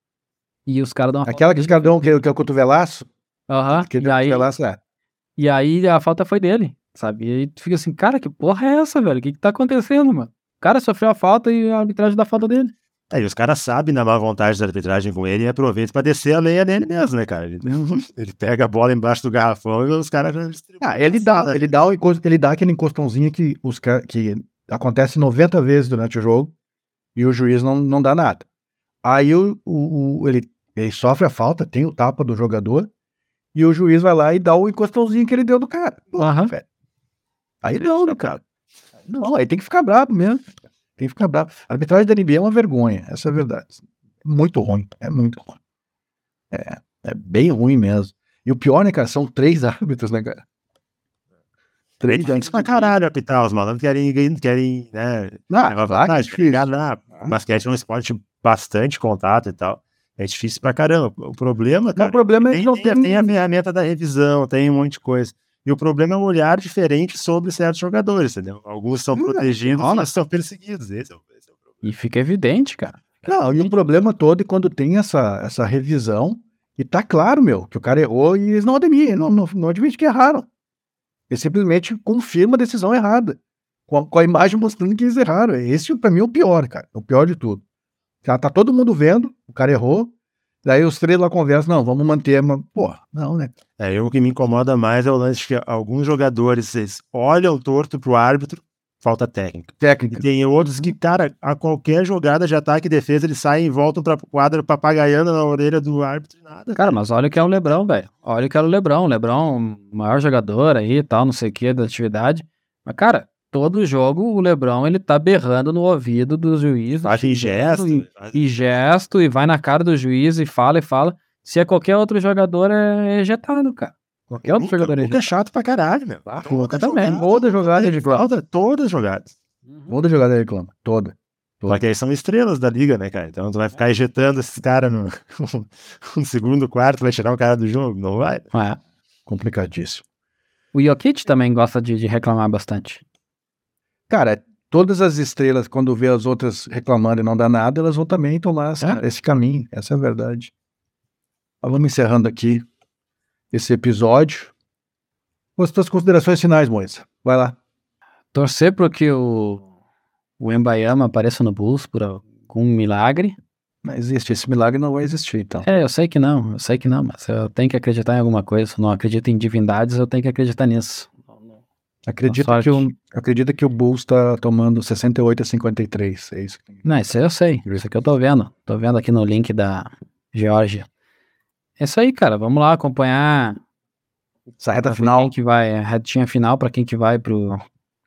e os caras dão uma Aquela que os caras dão, que, que é o cotovelaço. Aham, Que e aí, cotovelaço, é. e aí a falta foi dele, sabe? E aí tu fica assim, cara, que porra é essa, velho? O que que tá acontecendo, mano? O cara sofreu a falta e a arbitragem da falta dele. É, e os caras sabem da má vontade da arbitragem com ele e aproveitam pra descer a lenha nele mesmo, né, cara? Ele, ele pega a bola embaixo do garrafão e os caras já distribuem. Ah, ele dá, ele dá, o encosto, ele dá aquele encostãozinho que, os, ca- que acontece noventa vezes durante o jogo e o juiz não, não dá nada. Aí o, o, o- ele, ele sofre a falta, tem o tapa do jogador e o juiz vai lá e dá o encostãozinho que ele deu do cara. Pô, Aham. velho, Aí não, né, cara? Não, aí tem que ficar bravo mesmo. Tem que ficar bravo. A arbitragem da N B A é uma vergonha, essa é a verdade. Muito ruim, é muito ruim. É, é bem ruim mesmo. E o pior, né, cara, são três árbitros, né, cara? Três árbitros pra caralho apitar, os malandros querem, querem, né? Ah, levar claro, vantagem, difícil. ganhar. Basquete é um esporte bastante contato e tal. É difícil pra caramba. O problema, cara, o problema é que tem, não tem, tem- tem a ferramenta da revisão, tem um monte de coisa. E o problema é um olhar diferente sobre certos jogadores, entendeu? Alguns são Hum, protegidos, não, outros são perseguidos. Esse é o, esse é o problema. E fica evidente, cara. Não, e o problema todo é quando tem essa, essa revisão e tá claro, meu, que o cara errou e eles não admitem, não, não, não admitem que erraram. Eles simplesmente confirmam a decisão errada. Com a, com a imagem mostrando que eles erraram. Esse, pra mim, é o pior, cara. É o pior de tudo. Já tá todo mundo vendo, o cara errou, daí os três lá conversam, não, vamos manter, mas, pô, não, né? É, eu, o que me incomoda mais é o lance de que alguns jogadores eles olham torto pro árbitro, falta técnica. E Técnica. tem outros que, cara, a qualquer jogada de ataque e defesa, eles saem e voltam pra quadra papagaiando na orelha do árbitro e nada. Cara, mas olha o que é o Lebrão, velho. Olha o que era o Lebrão. O Lebrão, o maior jogador aí e tal, não sei o que, da atividade. Mas, cara, todo jogo o Lebrão, ele tá berrando no ouvido do juiz. Faz em gesto. E, faz- e gesto, e vai na cara do juiz e fala e fala. Se é qualquer outro jogador, é ejetado, cara. Qualquer outro Luca, jogador é Luca é ejetado. chato pra caralho, meu. Luca também. Toda jogada de falta. Falta todas as jogadas. Toda jogada ele reclama. Toda. Só que aí são estrelas da liga, né, cara? Então tu vai ficar ejetando esses caras no, no segundo quarto, vai tirar o cara do jogo? Não vai. É. Complicadíssimo. O Jokic também gosta de, de reclamar bastante. Cara, todas as estrelas, quando vê as outras reclamando e não dá nada, elas vão também tomar essa- esse caminho. Essa é a verdade. Mas vamos encerrando aqui esse episódio. Com as tuas considerações finais, Moisa. Vai lá. Torcer para que o, o Embayama apareça no Bulls por algum milagre. Não existe. Esse milagre não vai existir, então. É, eu sei que não, eu sei que não, mas eu tenho que acreditar em alguma coisa. Se eu não acredito em divindades, eu tenho que acreditar nisso. Acredita sorte. que, o, acredita que o Bulls tá tomando sessenta e oito a cinquenta e três. É isso. Não, isso aí eu sei. Isso aqui eu tô vendo. Tô vendo aqui no link da Geórgia. É isso aí, cara. Vamos lá acompanhar Essa reta pra ver final. quem que vai, a retinha final para quem que vai pro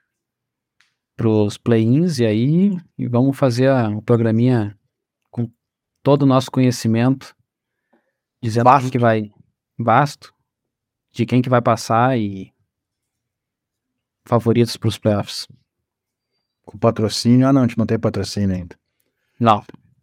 pros play-ins e aí e vamos fazer a, o programinha com todo o nosso conhecimento, dizendo Vasto. quem que vai vasto, de quem que vai passar e favoritos pros playoffs. Com patrocínio. Ah, não, a gente não tem patrocínio ainda. Não.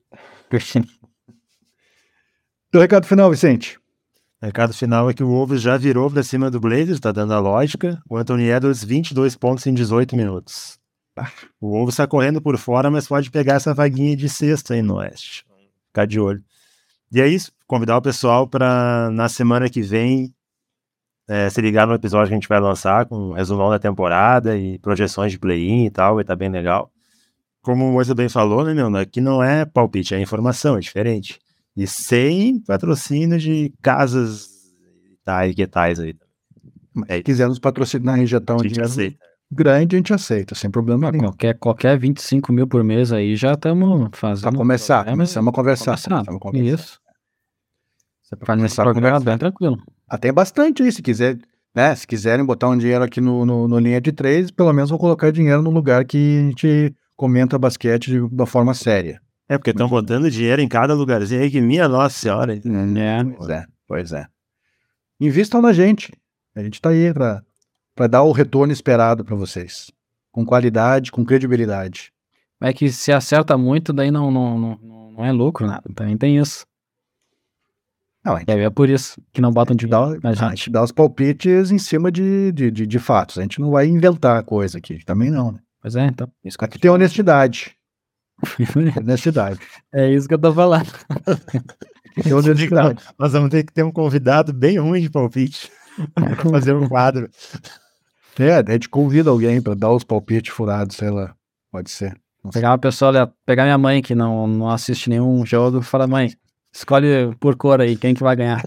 Teu recado final, Vicente. O recado final é que o Wolves já virou pra cima do Blazers, tá dando a lógica. O Anthony Edwards, vinte e dois pontos em dezoito minutos. O Wolves tá correndo por fora, mas pode pegar essa vaguinha de sexta aí no Oeste. Ficar de olho. E é isso, convidar o pessoal para na semana que vem é, se ligar no episódio que a gente vai lançar com um resumão da temporada e projeções de play-in e tal, vai estar bem legal. Como o Moisa bem falou, né, meu, aqui não é palpite, é informação, é diferente. E sem patrocínio de casas e tais, que tais aí. Mas É, se quiser nos patrocinar e injetar um a gente dinheiro aceita. grande, a gente aceita, sem problema nenhum. Qualquer, qualquer vinte e cinco mil por mês aí já estamos fazendo. Pra começar, programa. começamos a conversar. Começar. Começamos a conversar. Isso. Faz nesse programa bem tranquilo. Ah, tem bastante aí, se quiser, né? Se quiserem botar um dinheiro aqui no, no, no linha de três, pelo menos vou colocar dinheiro no lugar que a gente comenta basquete de uma forma séria. É, porque estão botando dinheiro em cada lugarzinho aí que, minha nossa senhora. É. Pois é, pois é. Invistam na gente. A gente tá aí pra, pra dar o retorno esperado pra vocês. Com qualidade, com credibilidade. É que se acerta muito, daí não, não, não, não é lucro, nada. Também tem isso. Não, a gente, É, é por isso que não botam de dá, na a gente. gente dá os palpites em cima de, de, de, de fatos. A gente não vai inventar coisa aqui. Também não, né? Pois é, então. Isso que eu Aqui tem honestidade. Honestidade. É isso que eu tô falando. Aqui tem honestidade. Nós vamos ter que ter um convidado bem ruim de palpite pra fazer um quadro. É, a gente convida alguém pra dar os palpites furados, sei lá. Pode ser. Pegar uma pessoa, olha, pegar minha mãe que não, não assiste nenhum jogo e falar, mãe, escolhe por cor aí, quem que vai ganhar.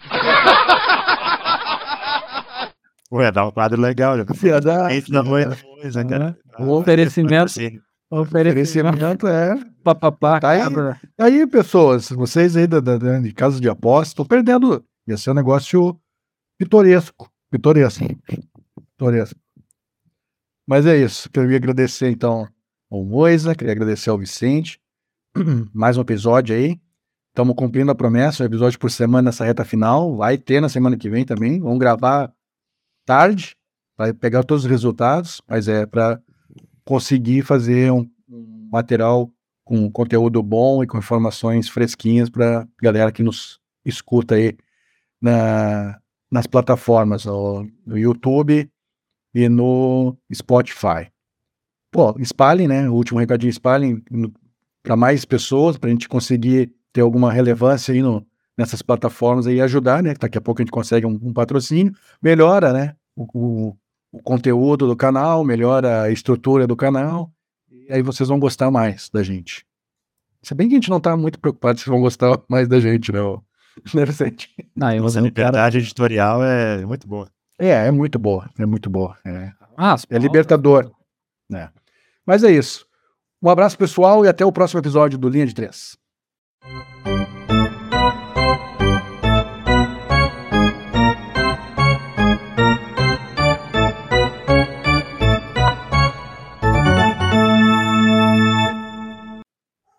Ué, dá um quadro legal, né? Ia dar- Entre da mãe da coisa, cara. O oferecimento, Assim, oferecimento, Oferecimento é. papapá, Tá aí. cabra. Aí, pessoas, vocês aí da, da, da- de casa de apostas, estão perdendo. Ia ser um negócio pitoresco. Pitoresco. Pitoresco. Mas é isso. Queria agradecer, então, ao Moisa, queria agradecer ao Vicente. Mais um episódio aí. Estamos cumprindo a promessa, um episódio por semana nessa reta final. Vai ter na semana que vem também. Vamos gravar tarde, vai pegar todos os resultados, mas é para conseguir fazer um, um material com conteúdo bom e com informações fresquinhas para galera que nos escuta aí na, nas plataformas, no, no YouTube e no Spotify. Pô, espalhem, né? O último recadinho, espalhem para mais pessoas, para a gente conseguir ter alguma relevância aí no, nessas plataformas aí e ajudar, né? Daqui a pouco a gente consegue um, um patrocínio, melhora, né? O, o, o conteúdo do canal, melhora a estrutura do canal, e aí vocês vão gostar mais da gente. Se bem que a gente não tá muito preocupado se vão gostar mais da gente, né, né Vicente? Não, eu Nossa eu liberdade quero... editorial é muito boa. É, é muito boa, é muito boa. É, ah, é libertador. Né? Mas é isso. Um abraço, pessoal, e até o próximo episódio do Linha de Três.